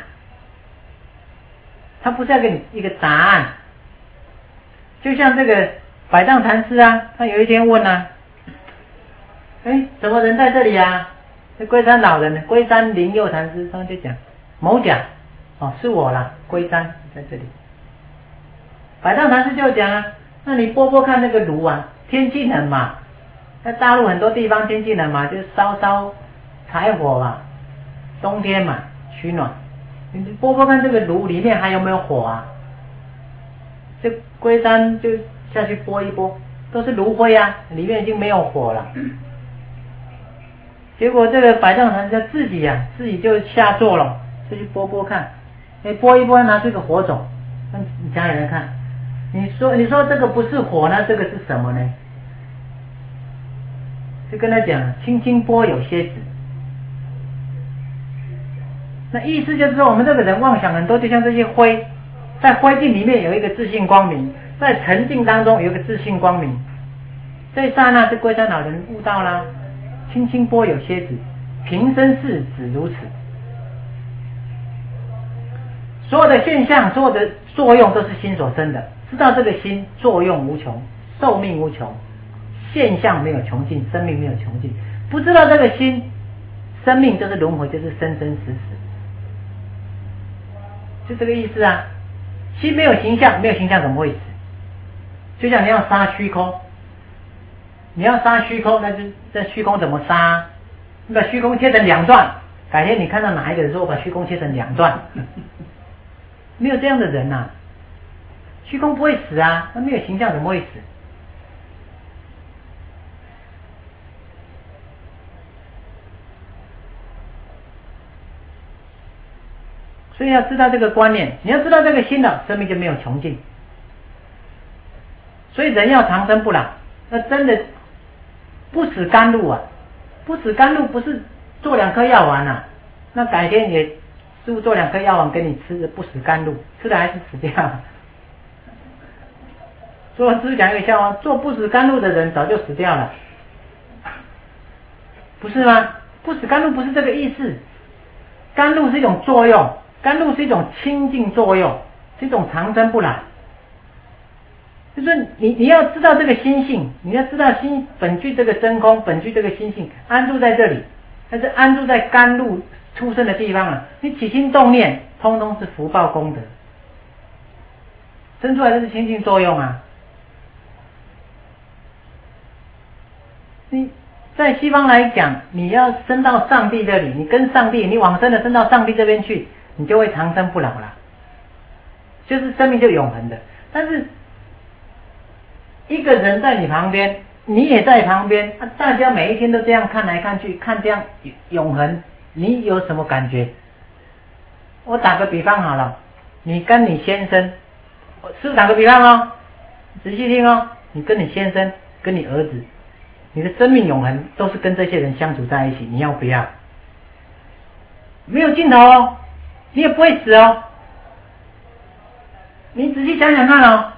他不是要给你一个答案。就像这个百丈禅师啊，他有一天问啊，什么人在这里啊？这龟山老人，龟山灵佑禅师，他就讲。某甲，是我啦，龟山在这里。百丈禅师就讲啊，那你拨看那个炉啊，天气冷嘛，在大陆很多地方天气冷嘛，就烧柴火嘛，冬天嘛取暖。你拨看这个炉里面还有没有火啊？这龟山就下去拨一拨，都是炉灰啊，里面已经没有火了。结果这个百丈禅师自己就下座了。就去拨看，拨一拨，拿出一个火种，让你家里人看。你说这个不是火，那这个是什么呢？就跟他讲，轻轻拨有些子。那意思就是说，我们这个人妄想很多，就像这些灰，在灰烬里面有一个自性光明，在沉静当中有一个自性光明。这一刹那，这龟山老人悟到啦，轻轻拨有些子，平生事只如此。所有的现象，所有的作用都是心所生的。知道这个心作用无穷，寿命无穷，现象没有穷尽，生命没有穷尽。不知道这个心，生命就是轮回，就是生生死死，就这个意思啊。心没有形象，没有形象怎么会死？就像你要杀虚空，你要杀虚空，那就这虚空怎么杀？你把虚空切成两段，改天你看到哪一个人说我把虚空切成两段？没有这样的人啊，虚空不会死啊，那没有形象怎么会死？所以要知道这个观念，你要知道这个心了，生命就没有穷尽。所以人要长生不老，那真的不死甘露啊！不死甘露不是做2颗药丸啊，那改天也师父做2颗药丸给你吃的不死甘露，吃了还是死掉。所以师父讲一个笑话，做不死甘露的人早就死掉了，不是吗？不死甘露不是这个意思，甘露是一种作用，甘露是一种清净作用，是一种长生不老。就是你要知道这个心性，你要知道心本具这个真空，本具这个心性安住在这里，但是安住在甘露出生的地方啊，你起心动念通通是福报功德，生出来就是清净作用啊。你在西方来讲，你要升到上帝这里，你跟上帝，你往生的升到上帝这边去，你就会长生不老了，就是生命就永恒的。但是一个人在你旁边，你也在旁边，大家每一天都这样看来看去，看这样永恒， 你有什么感觉？我打个比方好了，你跟你先生，是不是打个比方哦？仔细听哦，你跟你先生、跟你儿子，你的生命永恒都是跟这些人相处在一起，你要不要？没有尽头哦，你也不会死哦。你仔细想想看哦，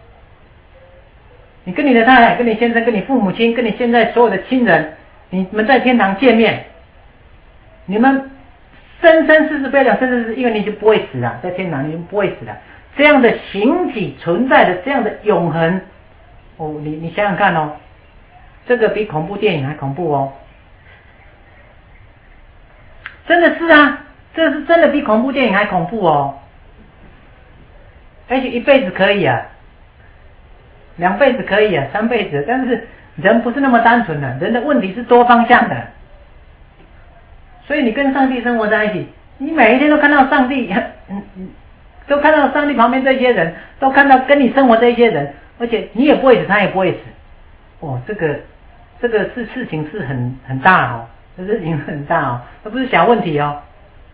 你跟你的太太、跟你先生、跟你父母亲、跟你现在所有的亲人，你们在天堂见面，你们生生世世，不要讲生生世世，因为你就不会死了，在天堂你就不会死了。这样的形体存在的这样的永恒，哦，你想想看哦，这个比恐怖电影还恐怖哦。真的是啊，这是真的比恐怖电影还恐怖哦。也许一辈子可以啊，2辈子可以啊，3辈子，但是人不是那么单纯的，人的问题是多方向的。所以你跟上帝生活在一起，你每一天都看到上帝，都看到上帝旁边这些人，都看到跟你生活这些人，而且你也不会死，他也不会死。哦，这个事情是很大哦，这事情很大哦，这不是小问题哦。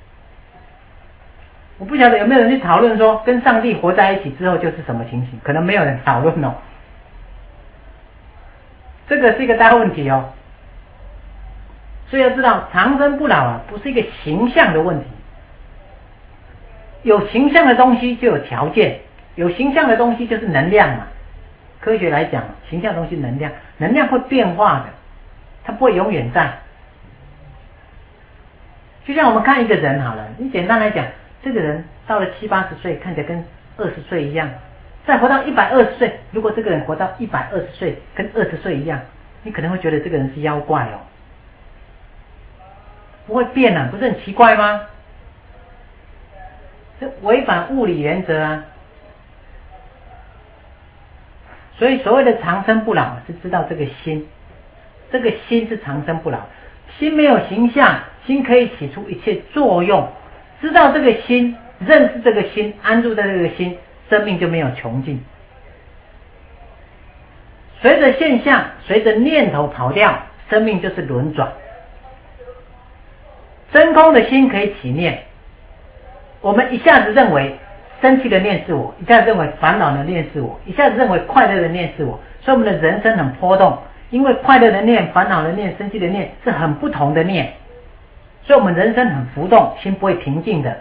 我不晓得有没有人去讨论说，跟上帝活在一起之后就是什么情形，可能没有人讨论哦。这个是一个大问题哦。所以要知道，长生不老啊，不是一个形象的问题。有形象的东西就有条件，有形象的东西就是能量嘛。科学来讲，形象的东西能量，能量会变化的，它不会永远在。就像我们看一个人好了，你简单来讲，这个人到了70、80岁，看起来跟20岁一样，再活到120岁，如果这个人活到120岁，跟20岁一样，你可能会觉得这个人是妖怪哦，不会变啊，不是很奇怪吗？这违反物理原则啊。所以所谓的长生不老，是知道这个心，这个心是长生不老。心没有形象，心可以起出一切作用。知道这个心，认识这个心，安住在这个心，生命就没有穷尽。随着现象，随着念头跑掉，生命就是轮转。真空的心可以起念，我们一下子认为生气的念是我，一下子认为烦恼的念是我，一下子认为快乐的念是我，所以我们的人生很波动，因为快乐的念、烦恼的念、生气的念是很不同的念，所以我们人生很浮动，心不会平静的。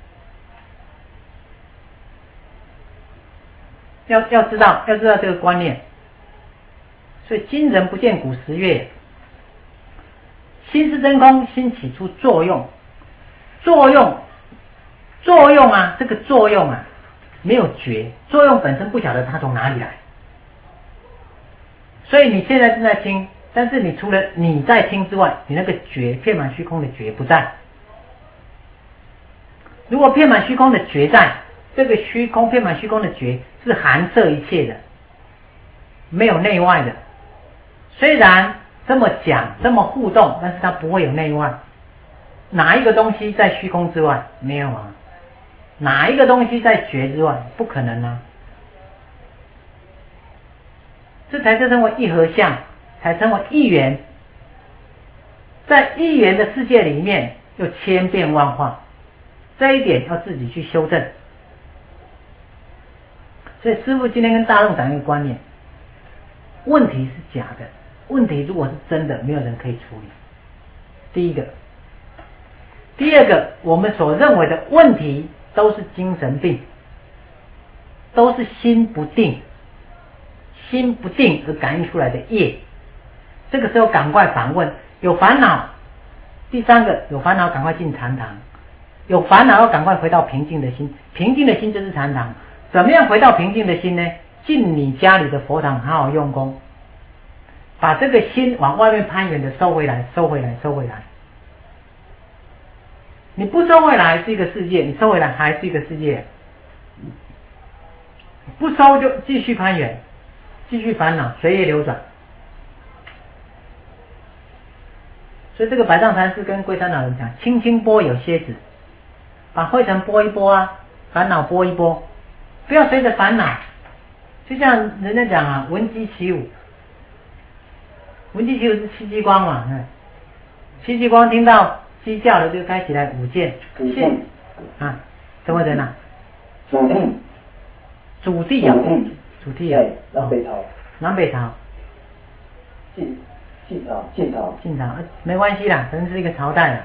要知道这个观念。所以今人不见古时月，心是真空，心起出作用，作用啊，这个作用啊没有觉，作用本身不晓得它从哪里来。所以你现在正在听，但是你除了你在听之外，你那个觉，遍满虚空的觉不在。如果遍满虚空的觉在，这个虚空遍满虚空的觉是含摄一切的，没有内外的。虽然这么讲这么互动，但是它不会有内外。哪一个东西在虚空之外？没有啊。哪一个东西在觉之外？不可能啊。这才称为一合相，才称为一元。在一元的世界里面又千变万化，这一点要自己去修正。所以师父今天跟大众讲一个观念，问题是假的，问题如果是真的，没有人可以处理。第一个。第二个，我们所认为的问题都是精神病，都是心不定而感应出来的业。这个时候赶快反问，有烦恼。第三个，有烦恼赶快进禅堂，有烦恼要赶快回到平静的心，平静的心就是禅堂。怎么样回到平静的心呢？进你家里的佛堂好好用功，把这个心往外面攀援的收回来。你不收回来是一个世界，你收回来还是一个世界。不收就继续攀援，继续烦恼，随业流转。所以这个百丈禅师跟龟山老人讲，轻轻拨有蝎子，把灰尘拨一拨啊，烦恼拨一拨，不要随着烦恼。就像人家讲啊，闻鸡起舞，闻鸡起舞是戚继光嘛，戚继光听到鸡叫了就该起来舞剑。 主地啊，什么人啊？ 主地。 主地啊。主地啊。 南北朝。 南北朝。 晋朝， 没关系啦，反正是一个朝代啦。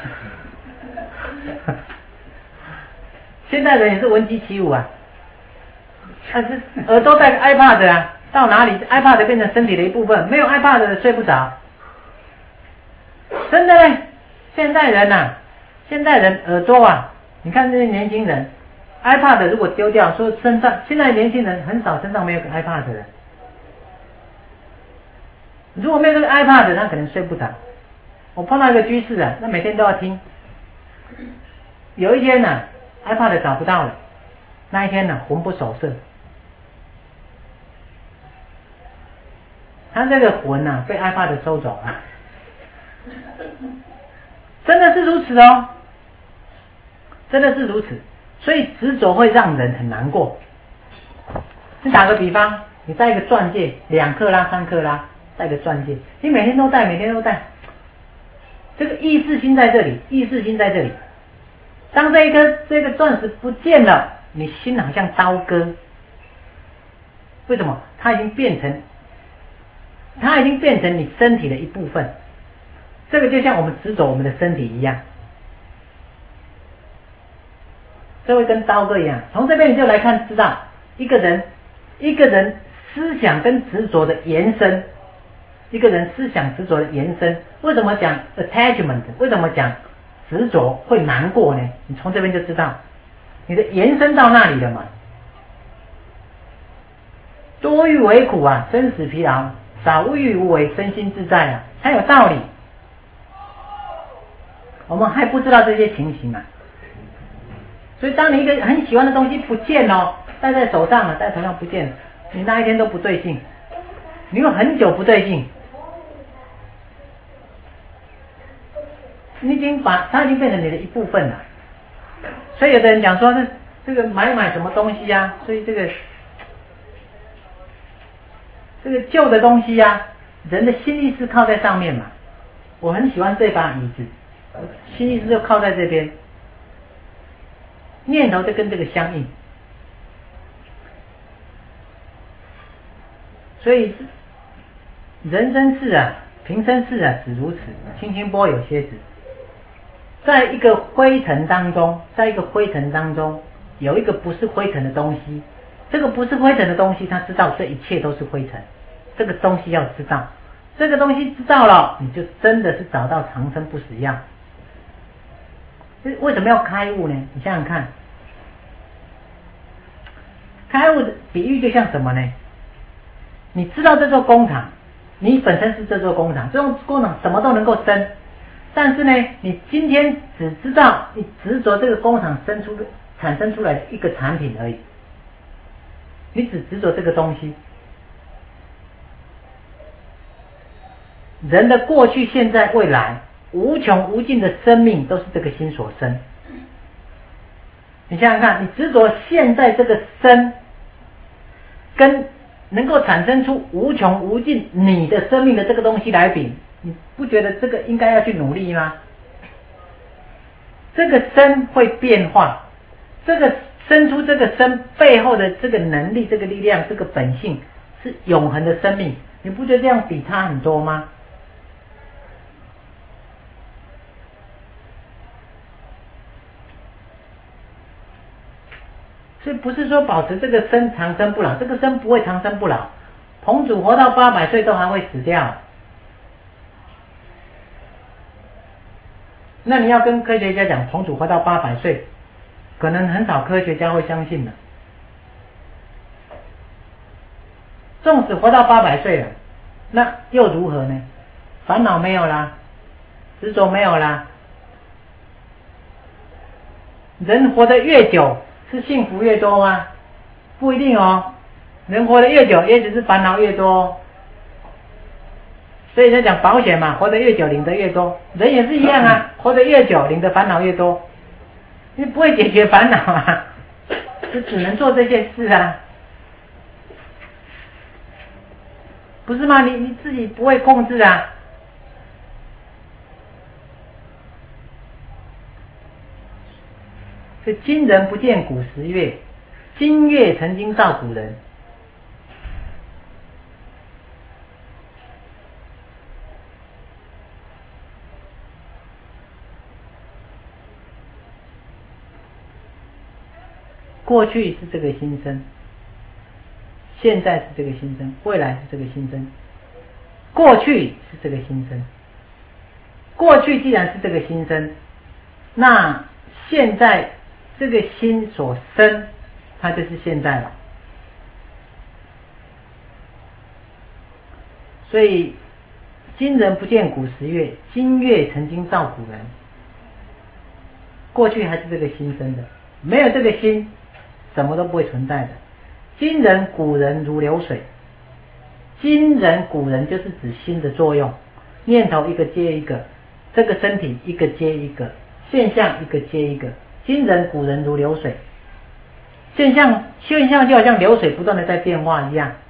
现在人也是闻鸡起舞啊，但是耳朵带个 iPad 啊，到哪里 iPad 变成身体的一部分，没有 iPad 的睡不着。真的嘞，现代人耳朵啊，你看这些年轻人 ，iPad 如果丢掉，说身上现在年轻人很少身上没有个 iPad 的人。如果没有这个 iPad， 他可能睡不着。我碰到一个居士啊，那每天都要听。有一天呢，iPad 找不到了，那一天呢，魂不守舍。他这个魂啊，被 iPad 收走了。真的是如此哦，真的是如此。所以执着会让人很难过。你打个比方，你带一个钻戒，2克拉、3克拉。带个钻戒，你每天都戴，这个意识心在这里，当这个钻石不见了，你心好像刀割。为什么？它已经变成你身体的一部分。这个就像我们执着我们的身体一样，这会跟刀割一样。从这边你就来看，知道一个人思想跟执着的延伸。一个人思想执着的延伸，为什么讲 attachment？ 为什么讲执着会难过呢？你从这边就知道，你的延伸到那里了嘛。多欲为苦啊，生死疲劳；少欲无为，身心自在啊，才有道理。我们还不知道这些情形啊，所以当你一个很喜欢的东西不见了，戴在手上不见了，你那一天都不对劲，你有很久不对劲。你已经它已经变成你的一部分了，所以有的人讲说这个买什么东西啊，所以这个旧的东西啊，人的心意识靠在上面嘛。我很喜欢这把椅子，心意识就靠在这边，念头就跟这个相应，所以人生事啊，平生事啊，只如此，清清波有些子。在一个灰尘当中，有一个不是灰尘的东西，这个不是灰尘的东西，他知道这一切都是灰尘，这个东西要知道，这个东西知道了，你就真的是找到长生不死药。为什么要开悟呢？你想想看，开悟的比喻就像什么呢？你知道这座工厂，你本身是这座工厂，这种工厂什么都能够生。但是呢，你今天只知道你执着这个工厂产生出来的一个产品而已，你只执着这个东西。人的过去、现在、未来，无穷无尽的生命都是这个心所生。你想想看，你执着现在这个生，跟能够产生出无穷无尽你的生命的这个东西来比，你不觉得这个应该要去努力吗？这个生会变化，这个生出这个生背后的这个能力、这个力量、这个本性是永恒的生命，你不觉得这样比差很多吗？所以不是说保持这个生长生不老，这个生不会长生不老。彭祖活到800岁都还会死掉。那你要跟科学家讲彭祖活到800岁，可能很少科学家会相信的。纵使活到800岁了，那又如何呢？烦恼没有啦，执着没有啦。人活得越久，是幸福越多吗？不一定哦。人活得越久，也只是烦恼越多。所以在讲保险嘛，活得越久领得越多，人也是一样啊，活得越久领的烦恼越多，你不会解决烦恼啊，就只能做这些事啊，不是吗？你自己不会控制啊。 所以今人不见古时月，今月曾经照古人。过去是这个心声，现在是这个心声，未来是这个心声。过去是这个心声，过去既然是这个心声，那现在这个心所生，它就是现在了。所以今人不见古时月，今月曾经照古人。过去还是这个心生的，没有这个心，什么都不会存在的。今人古人如流水，今人古人就是指心的作用，念头一个接一个，这个身体一个接一个，现象一个接一个。今人古人如流水，现象就好像流水不断的在变化一样。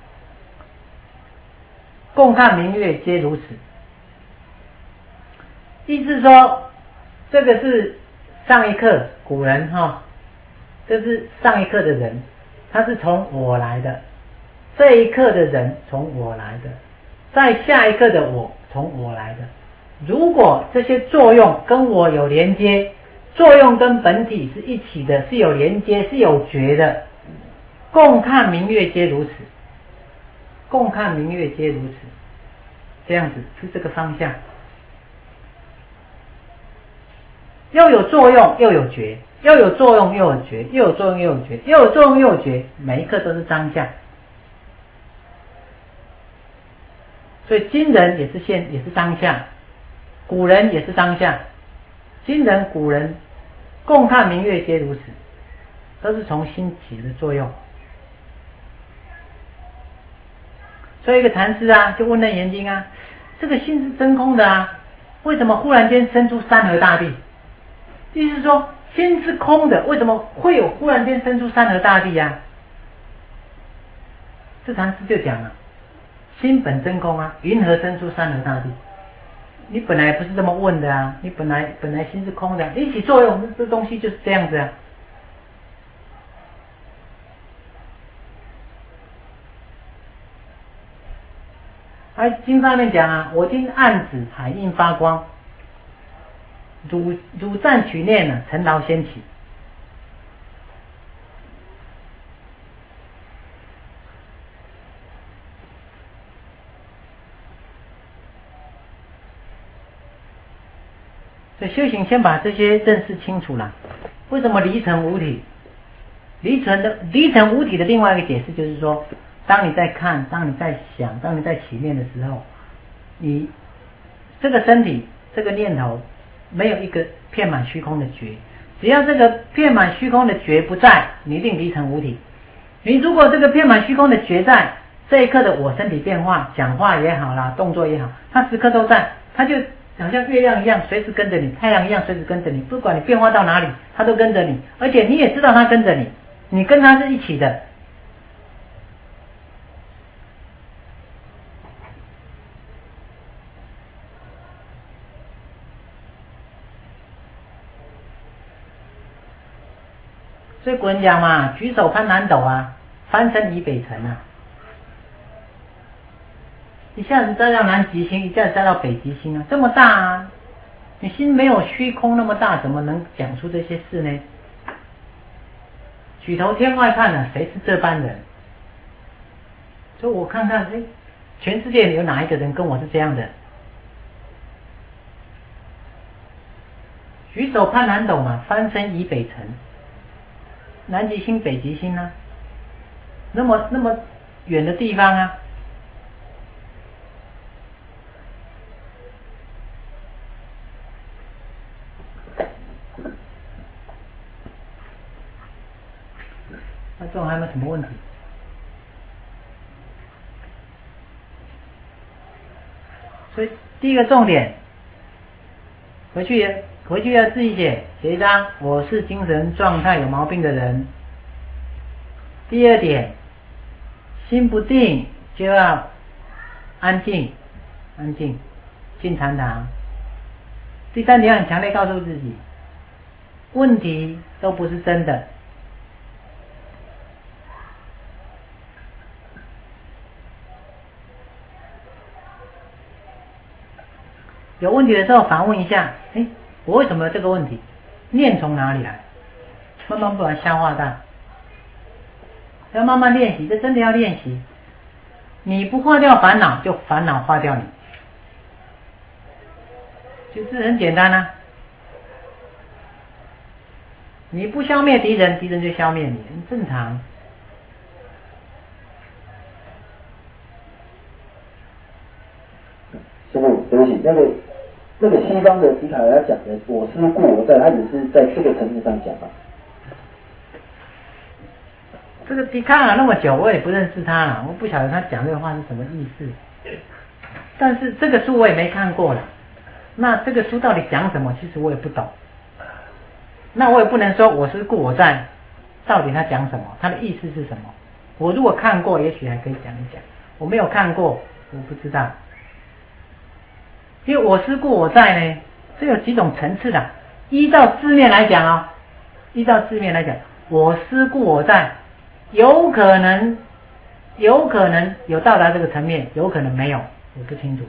共看明月皆如此，意思说这个是上一刻古人这是上一刻的人，他是从我来的，这一刻的人从我来的，在下一刻的我从我来的。如果这些作用跟我有连接，作用跟本体是一起的，是有连接，是有觉的，共看明月皆如此，共看明月皆如此，这样子是这个方向。又有作用又有觉，又有作用又有觉，又有作用又有觉，又有作用又有觉，每一刻都是当下。所以今人也是当下，古人也是当下，今人古人共看明月皆如此，都是从心起的作用。所以一个禅师就问那眼睛这个心是真空的为什么忽然间生出山河大地？意思是说心是空的，为什么会有忽然间生出山河大地这禅师就讲了，心本真空云何生出山河大地？你本来不是这么问的你本来心是空的，一起作用，这东西就是这样子而经上面讲我今暗指海印发光，汝暂取念尘劳先起。所以修行先把这些认识清楚了。为什么离尘无体？离尘无体的另外一个解释就是说，当你在看，当你在想，当你在起念的时候，你这个身体这个念头没有一个遍满虚空的觉，只要这个遍满虚空的觉不在，你一定离尘无体。你如果这个遍满虚空的觉在，这一刻的我身体变化，讲话也好啦，动作也好，它时刻都在，它就好像月亮一样随时跟着你，太阳一样随时跟着你，不管你变化到哪里，它都跟着你，而且你也知道它跟着你，你跟它是一起的。所以古人讲嘛，举手攀南斗翻身移北辰一下子摘到南极星，一下子摘到北极星这么大你心没有虚空那么大，怎么能讲出这些事呢？举头天外看谁是这般人？所以我看看全世界里有哪一个人跟我是这样的？举手攀南斗翻身移北辰，南极星北极星那么远的地方那这种还有没有什么问题？所以第一个重点，回去要自己写一张我是精神状态有毛病的人。第二点，心不定就要安静进禅堂。第三点，很强烈告诉自己， 问题都不是真的。有问题的时候反问一下，我为什么有这个问题？念从哪里来？慢慢把它消化掉，要慢慢练习，这真的要练习。你不化掉烦恼，就烦恼化掉你，就是很简单啊。你不消灭敌人，敌人就消灭你，很正常。 师父，对不起，那个西方的笛卡尔他讲的我思故我在，他也是在这个层面上讲嘛。 这个笛卡尔那么久，我也不认识他了，我不晓得他讲这个话是什么意思。但是这个书我也没看过了，那这个书到底讲什么，其实我也不懂。那我也不能说我思故我在，到底他讲什么，他的意思是什么？我如果看过，也许还可以讲一讲。我没有看过，我不知道。因为我思故我在呢，这有几种层次的。依照字面来讲我思故我在，有可能有到达这个层面，有可能没有，我不清楚。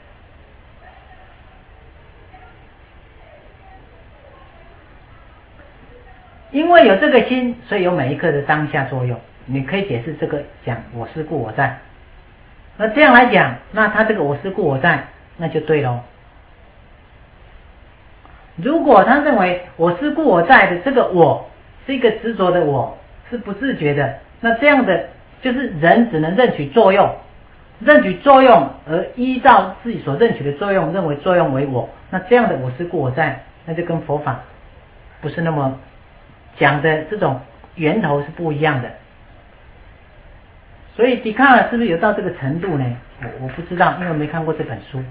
因为有这个心，所以有每一刻的当下作用。你可以解释这个讲我思故我在，那这样来讲，那他这个我思故我在，那就对咯。如果他认为我思故我在的这个我是一个执着的我，是不自觉的，那这样的就是人只能认取作用而依照自己所认取的作用，认为作用为我，那这样的我思故我在，那就跟佛法不是那么讲的这种源头是不一样的。所以笛卡尔是不是有到这个程度呢？我不知道，因为我没看过这本书。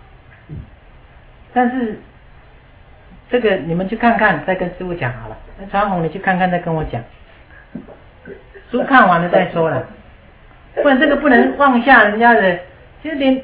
但是这个你们去看看，再跟师父讲好了。传宏你去看看，再跟我讲。书看完了再说了，不然这个不能放下人家的，就连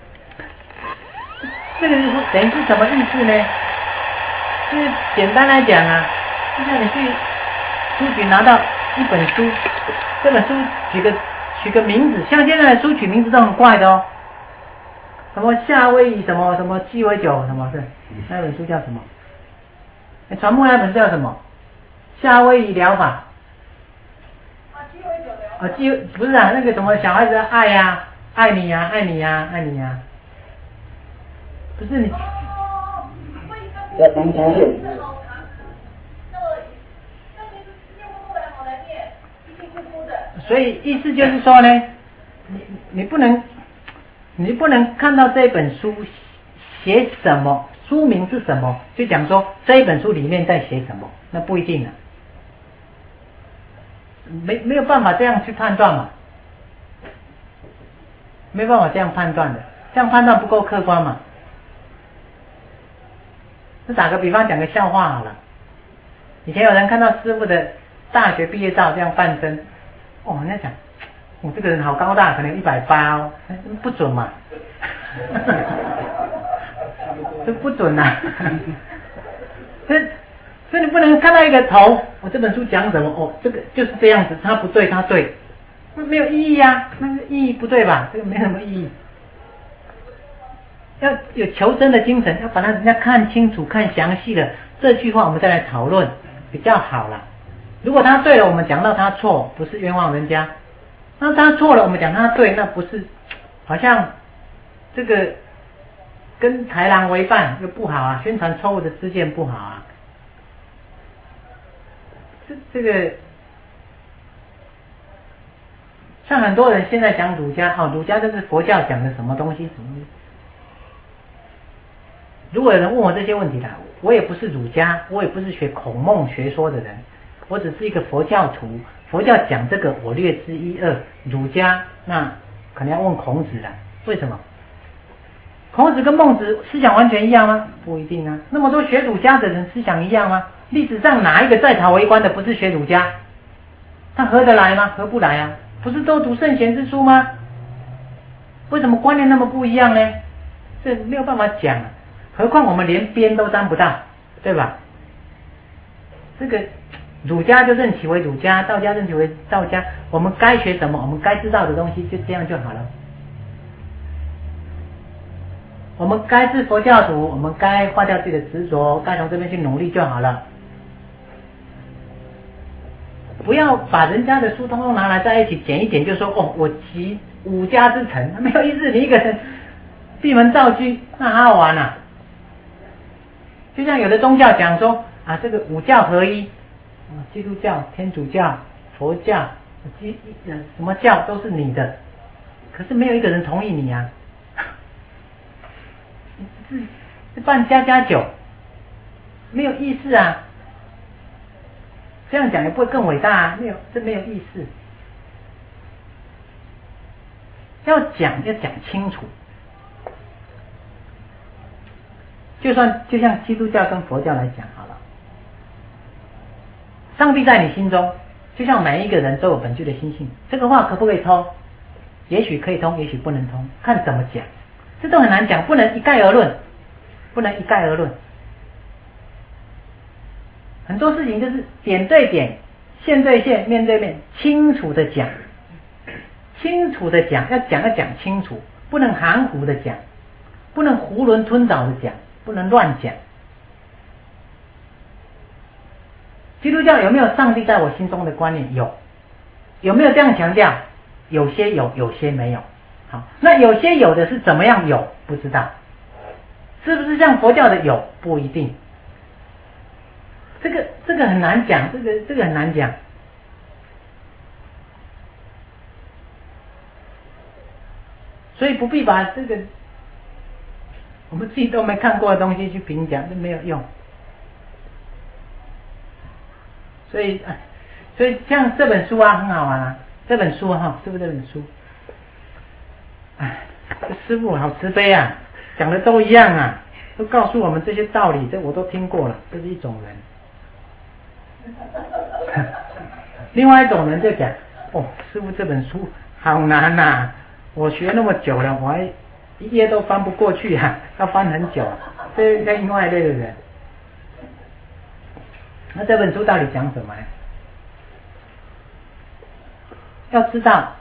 这个是等于是什么意思呢？就是简单来讲啊，就像你去书局拿到一本书，这本书取个名字，像现在的书取名字都很怪的哦，什么夏威夷什么什么鸡尾酒什么的，那本书叫什么？传播那本叫什么？夏威夷疗法。鸡尾酒疗法。不是啊，那个什么小孩子的爱呀，爱你呀，爱你呀，爱你呀。不是你。 在林前线。 所以意思就是说呢，你不能看到这本书写什么，书名是什么，就讲说这一本书里面在写什么，那不一定啊，没有办法这样去判断嘛，没办法这样判断的，这样判断不够客观嘛。就打个比方，讲个笑话好了。以前有人看到师父的大学毕业照这样半身。人家讲，我这个人好高大，可能180哦，不准嘛，这不准呐、所以你不能看到一个头，这本书讲什么？这个就是这样子，他不对，他对，那没有意义啊，那个意义不对吧？这个没什么意义。要有求真的精神，要把人家看清楚、看详细的这句话，我们再来讨论比较好啦。如果他对了，我们讲到他错，不是冤枉人家；那他错了，我们讲他对，那不是好像这个跟豺狼为伴又不好啊，宣传错误的知见不好啊。这个像很多人现在讲儒家，儒家这是佛教讲的什么东西什么东西。如果有人问我这些问题啦，我也不是儒家，我也不是学孔孟学说的人。我只是一个佛教徒，佛教讲这个我略知一二，儒家那可能要问孔子了。为什么？孔子跟孟子思想完全一样吗？不一定啊。那么多学儒家的人思想一样吗？历史上哪一个在朝为官的不是学儒家？他合得来吗？合不来啊。不是都读圣贤之书吗？为什么观念那么不一样呢？这没有办法讲啊。何况我们连边都沾不到，对吧？ 这个儒家就认其为儒家，道家认其为道家，我们该学什么，我们该知道的东西就这样就好了。我们该是佛教徒，我们该化掉自己的执着，该从这边去努力就好了。不要把人家的书通通拿来在一起剪一剪，就说哦，我集五家之成，没有意思。你一个人闭门造车，那好好玩啊！就像有的宗教讲说啊，这个五教合一，基督教、天主教、佛教、什么教都是你的，可是没有一个人同意你啊。是办++9，没有意思啊。这样讲也不会更伟大啊，这没有意思。要讲清楚。就像基督教跟佛教来讲好了，上帝在你心中，就像每一个人都有本具的心性。这个话可不可以通？也许可以通，也许不能通，看怎么讲。这都很难讲，不能一概而论，不能一概而论。很多事情就是点对点、线对线、面对面，清楚的讲，清楚的讲，要讲清楚，不能含糊的讲，不能囫囵吞枣的讲，不能乱讲。基督教有没有上帝在我心中的观念？有。有没有这样强调？有些有，有些没有。好，那有些有的是怎么样有？不知道。是不是像佛教的有？不一定。这个很难讲，这个很难讲。所以不必把这个我们自己都没看过的东西去评讲，这没有用。所以像这本书啊，很好玩啊。这本书哈，是不是这本书？哎，这师父好慈悲啊，讲的都一样啊，都告诉我们这些道理，这我都听过了。这是一种人。另外一种人就讲，哦，师父这本书好难啊，我学那么久了，我还一页都翻不过去啊，要翻很久。这是另外一类的人。那这本书到底讲什么呢？要知道，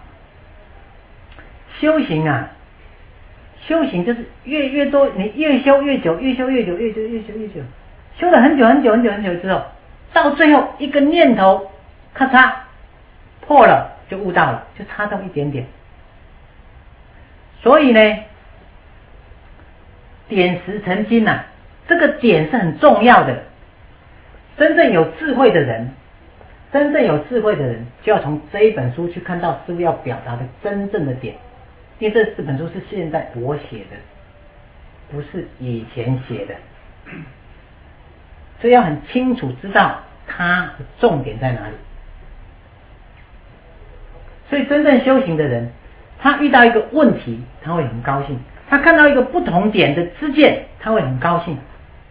修行啊，修行就是越多，你越修越久，越修越久，越修越久，修了很久之后，到最后一个念头，咔嚓破了，就悟到了，就差动一点点。所以呢，点石成金啊，这个点是很重要的。真正有智慧的人，就要从这一本书去看到师父要表达的真正的点，因为这本书是现在我写的，不是以前写的，所以要很清楚知道它的重点在哪里。所以真正修行的人，他遇到一个问题，他会很高兴；他看到一个不同点的知见，他会很高兴。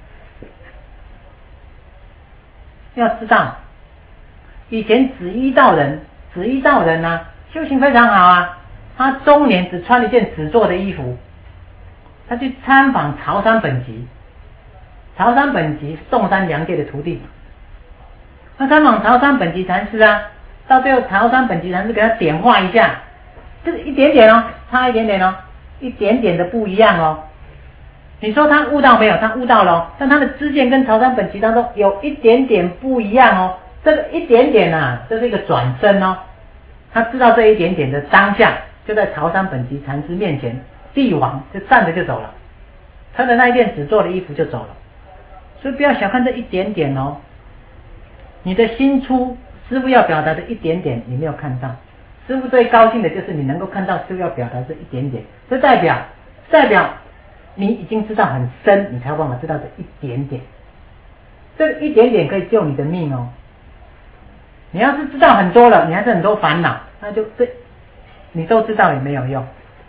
要知道，以前紫衣道人啊，修行非常好啊，他中年只穿一件紫做的衣服，他去参访曹山本集，曹山本集洞山良介的徒弟，他参访曹山本集禅师啊，到最后曹山本集禅师给他点化一下，这是一点点哦，差一点点哦，一点点的不一样哦。你说他悟到没有？他悟到了哦，但他的知见跟曹山本集当中有一点点不一样哦。这个一点点啊，这是一个转身哦。他知道这一点点的当下，就在曹山本集禅师面前，帝王就站着就走了，穿着那一件纸做的衣服就走了。所以不要小看这一点点哦。你的心出师父要表达的一点点，你没有看到。师父最高兴的就是你能够看到师父要表达这一点点，这代表你已经知道很深，你才有办法知道这一点点。这一点点可以救你的命哦。你要是知道很多了，你还是很多烦恼，那就你都知道也没有用。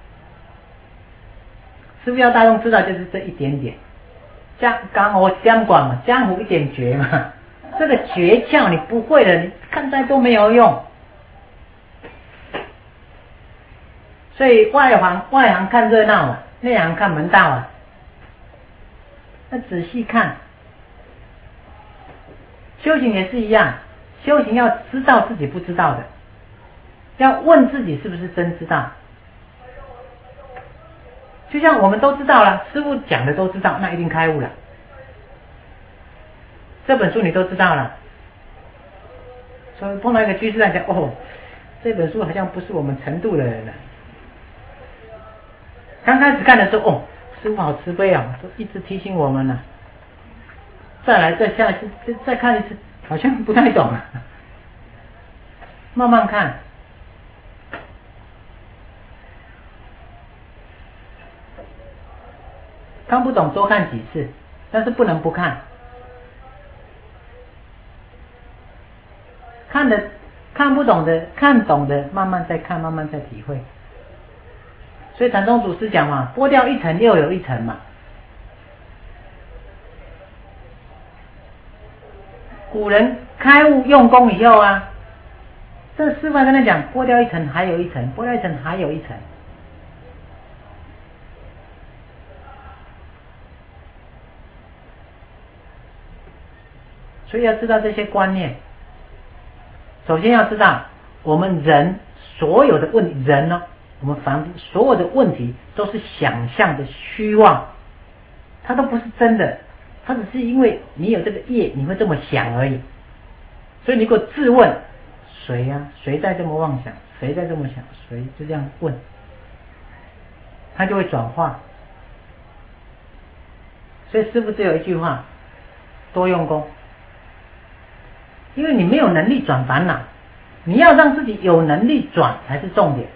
师父要大众知道就是这一点点，江湖相管嘛，江湖一点诀嘛。这个诀窍你不会的，你看再多没有用。所以外行看热闹啊，内行看门道啊。那仔细看， 修行也是一样，修行要知道自己不知道的，要问自己是不是真知道。就像我们都知道了，师父讲的都知道，那一定开悟了。这本书你都知道了，所以碰到一个居士来讲，哦，这本书好像不是我们程度的人了。刚开始看的时候，哦，师父好慈悲啊，都一直提醒我们呢。再来，再下一次，再看一次，好像不太懂了。慢慢看。看不懂多看几次，但是不能不看。看不懂的，看懂的，慢慢再看，慢慢再体会。所以禅宗祖师讲嘛，剥掉一层又有一层嘛。古人开悟用功以后啊，这师父跟他讲，剥掉一层还有一层，剥掉一层还有一层。所以要知道这些观念。首先要知道，我们人所有的问题，人呢，我们所有的问题都是想象的虚妄，它都不是真的，它只是因为你有这个业，你会这么想而已。所以你给我自问，谁呀？谁在这么妄想？谁在这么想？谁就这样问，它就会转化。所以师父只有一句话：多用功。因为你没有能力转烦恼，你要让自己有能力转才是重点。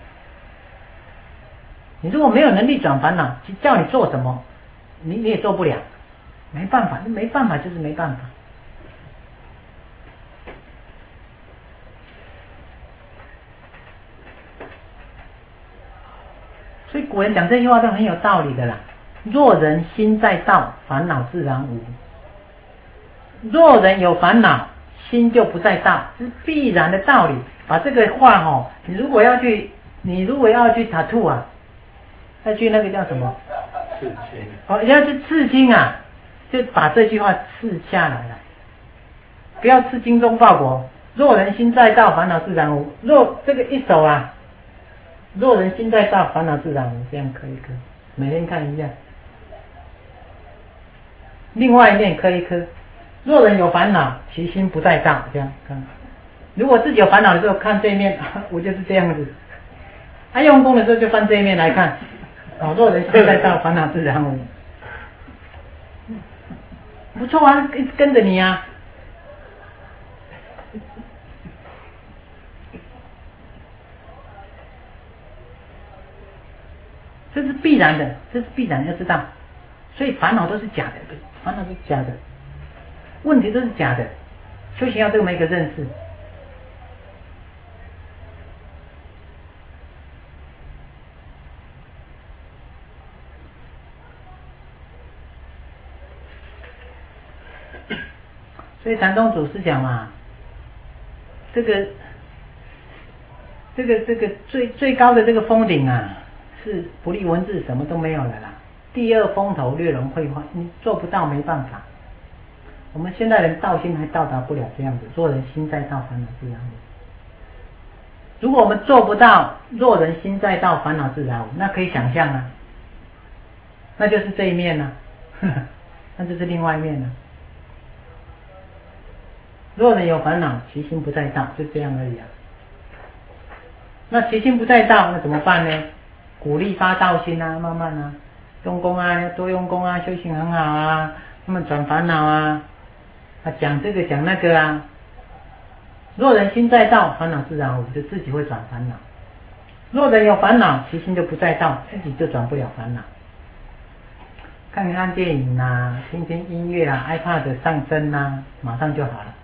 你如果没有能力转烦恼，叫你做什么，你也做不了，没办法，没办法就是没办法。所以古人讲这句话都很有道理的啦。若人心在道，烦恼自然无。若人有烦恼，心就不在道，这是必然的道理。把这个话你如果要去tattoo 啊，要去那个叫什么？ 刺青。 要去刺青啊，就把这句话刺下来了。不要刺精忠报国。若人心在道，烦恼自然无。若这个一首啊，若人心在道，烦恼自然无，这样刻一刻，每天看一下。另外一面刻一刻。若人有烦恼，其心不在道，这样看。如果自己有烦恼的时候，看这一面，我就是这样子。用功的时候就翻这一面来看。若人心在道，烦恼自然无。不错啊，跟着你啊。这是必然的，这是必然要知道。所以烦恼都是假的，烦恼都是假的。问题都是假的，修行要这么一个认识。所以禅宗祖师讲嘛，这个最高的这个峰顶啊，是不立文字，什么都没有了啦。第二峰头略融会化，你做不到没办法。我们现代人道心还到达不了这样子，若人心在道，烦恼自然无。如果我们做不到若人心在道，烦恼自然无，那可以想象啊，那就是这一面啊，那就是另外一面啊。若人有烦恼，其心不在道，就这样而已啊。那其心不在道，那怎么办呢？鼓励发道心啊，慢慢啊，用功啊，多用功啊，修行很好啊，慢慢转烦恼啊。讲这个讲那个啊，若人心在道，烦恼自然无，就自己会转烦恼。若人有烦恼，其心就不在道，自己就转不了烦恼。看看电影啊，听听音乐啊 ，iPad 上升啊，马上就好了。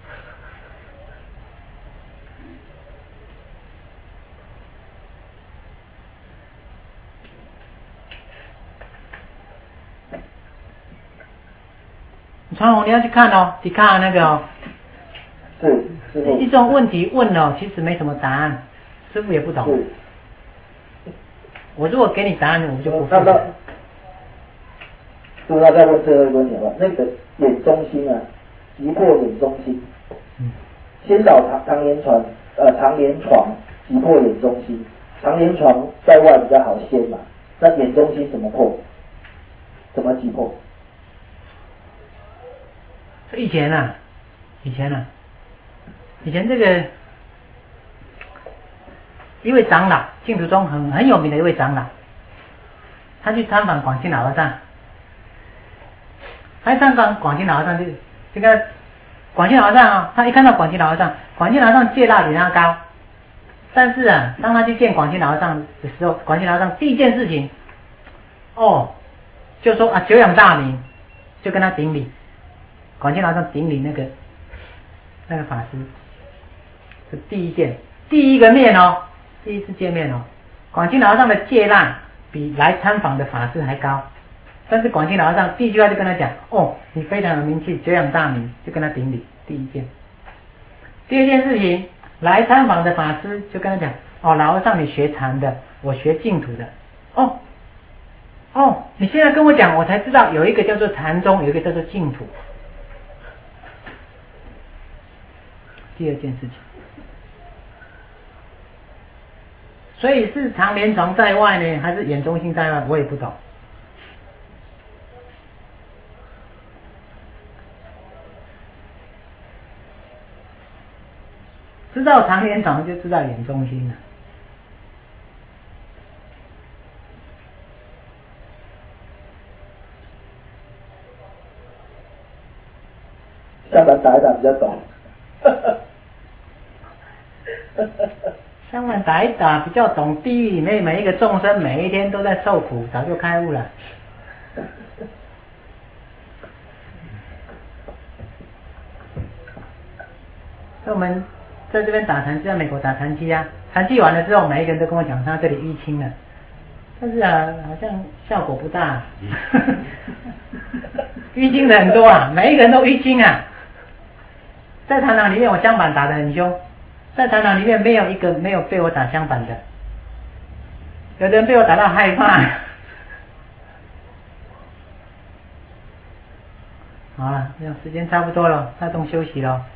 传宏，你要去看你看那个是一种问题问其实没什么答案，师父也不懂。我如果给你答案，我就不负责。 师父再问最后一个问题吧，那个眼中心啊， 击破眼中心。先导长连床击破眼中心，长连床在外比较好先嘛，那眼中心怎么破？怎么击破？ 以前这个一位长老，净土中很有名的一位长老，他去参访广清老和尚，他一参访广清老和尚就跟广清老和尚啊，他一看到广清老和尚，广清老和尚戒腊比他高，但是啊，当他去见广清老和尚的时候，广清老和尚第一件事情，就说啊久仰大名，就跟他顶礼。广清老和尚顶礼那个法师，是第一个面第一次见面广清老和尚的戒腊比来参访的法师还高，但是广清老和尚第一句话就跟他讲，你非常有名气，久仰大名，就跟他顶礼。第一件。第二件事情，来参访的法师就跟他讲，老和尚你学禅的，我学净土的。你现在跟我讲，我才知道有一个叫做禅宗，有一个叫做净土。第二件事情，所以是长连床在外呢，还是眼中心在外，我也不懂。知道长连床就知道眼中心了。 相反打一打比较懂。 相反打一打比较懂，地狱里面每一个众生每一天都在受苦，早就开悟了。所以我们在这边打禅，就在美国打禅期啊，禅期完了之后，每一个人都跟我讲他这里淤青了，但是啊，好像效果不大。淤青的很多啊，每一个人都淤青啊。在禅堂里面，我香板打得很凶，在禅堂里面没有一个没有被我打香板的，有的人被我打到害怕。好了，这样时间差不多了，大众休息了。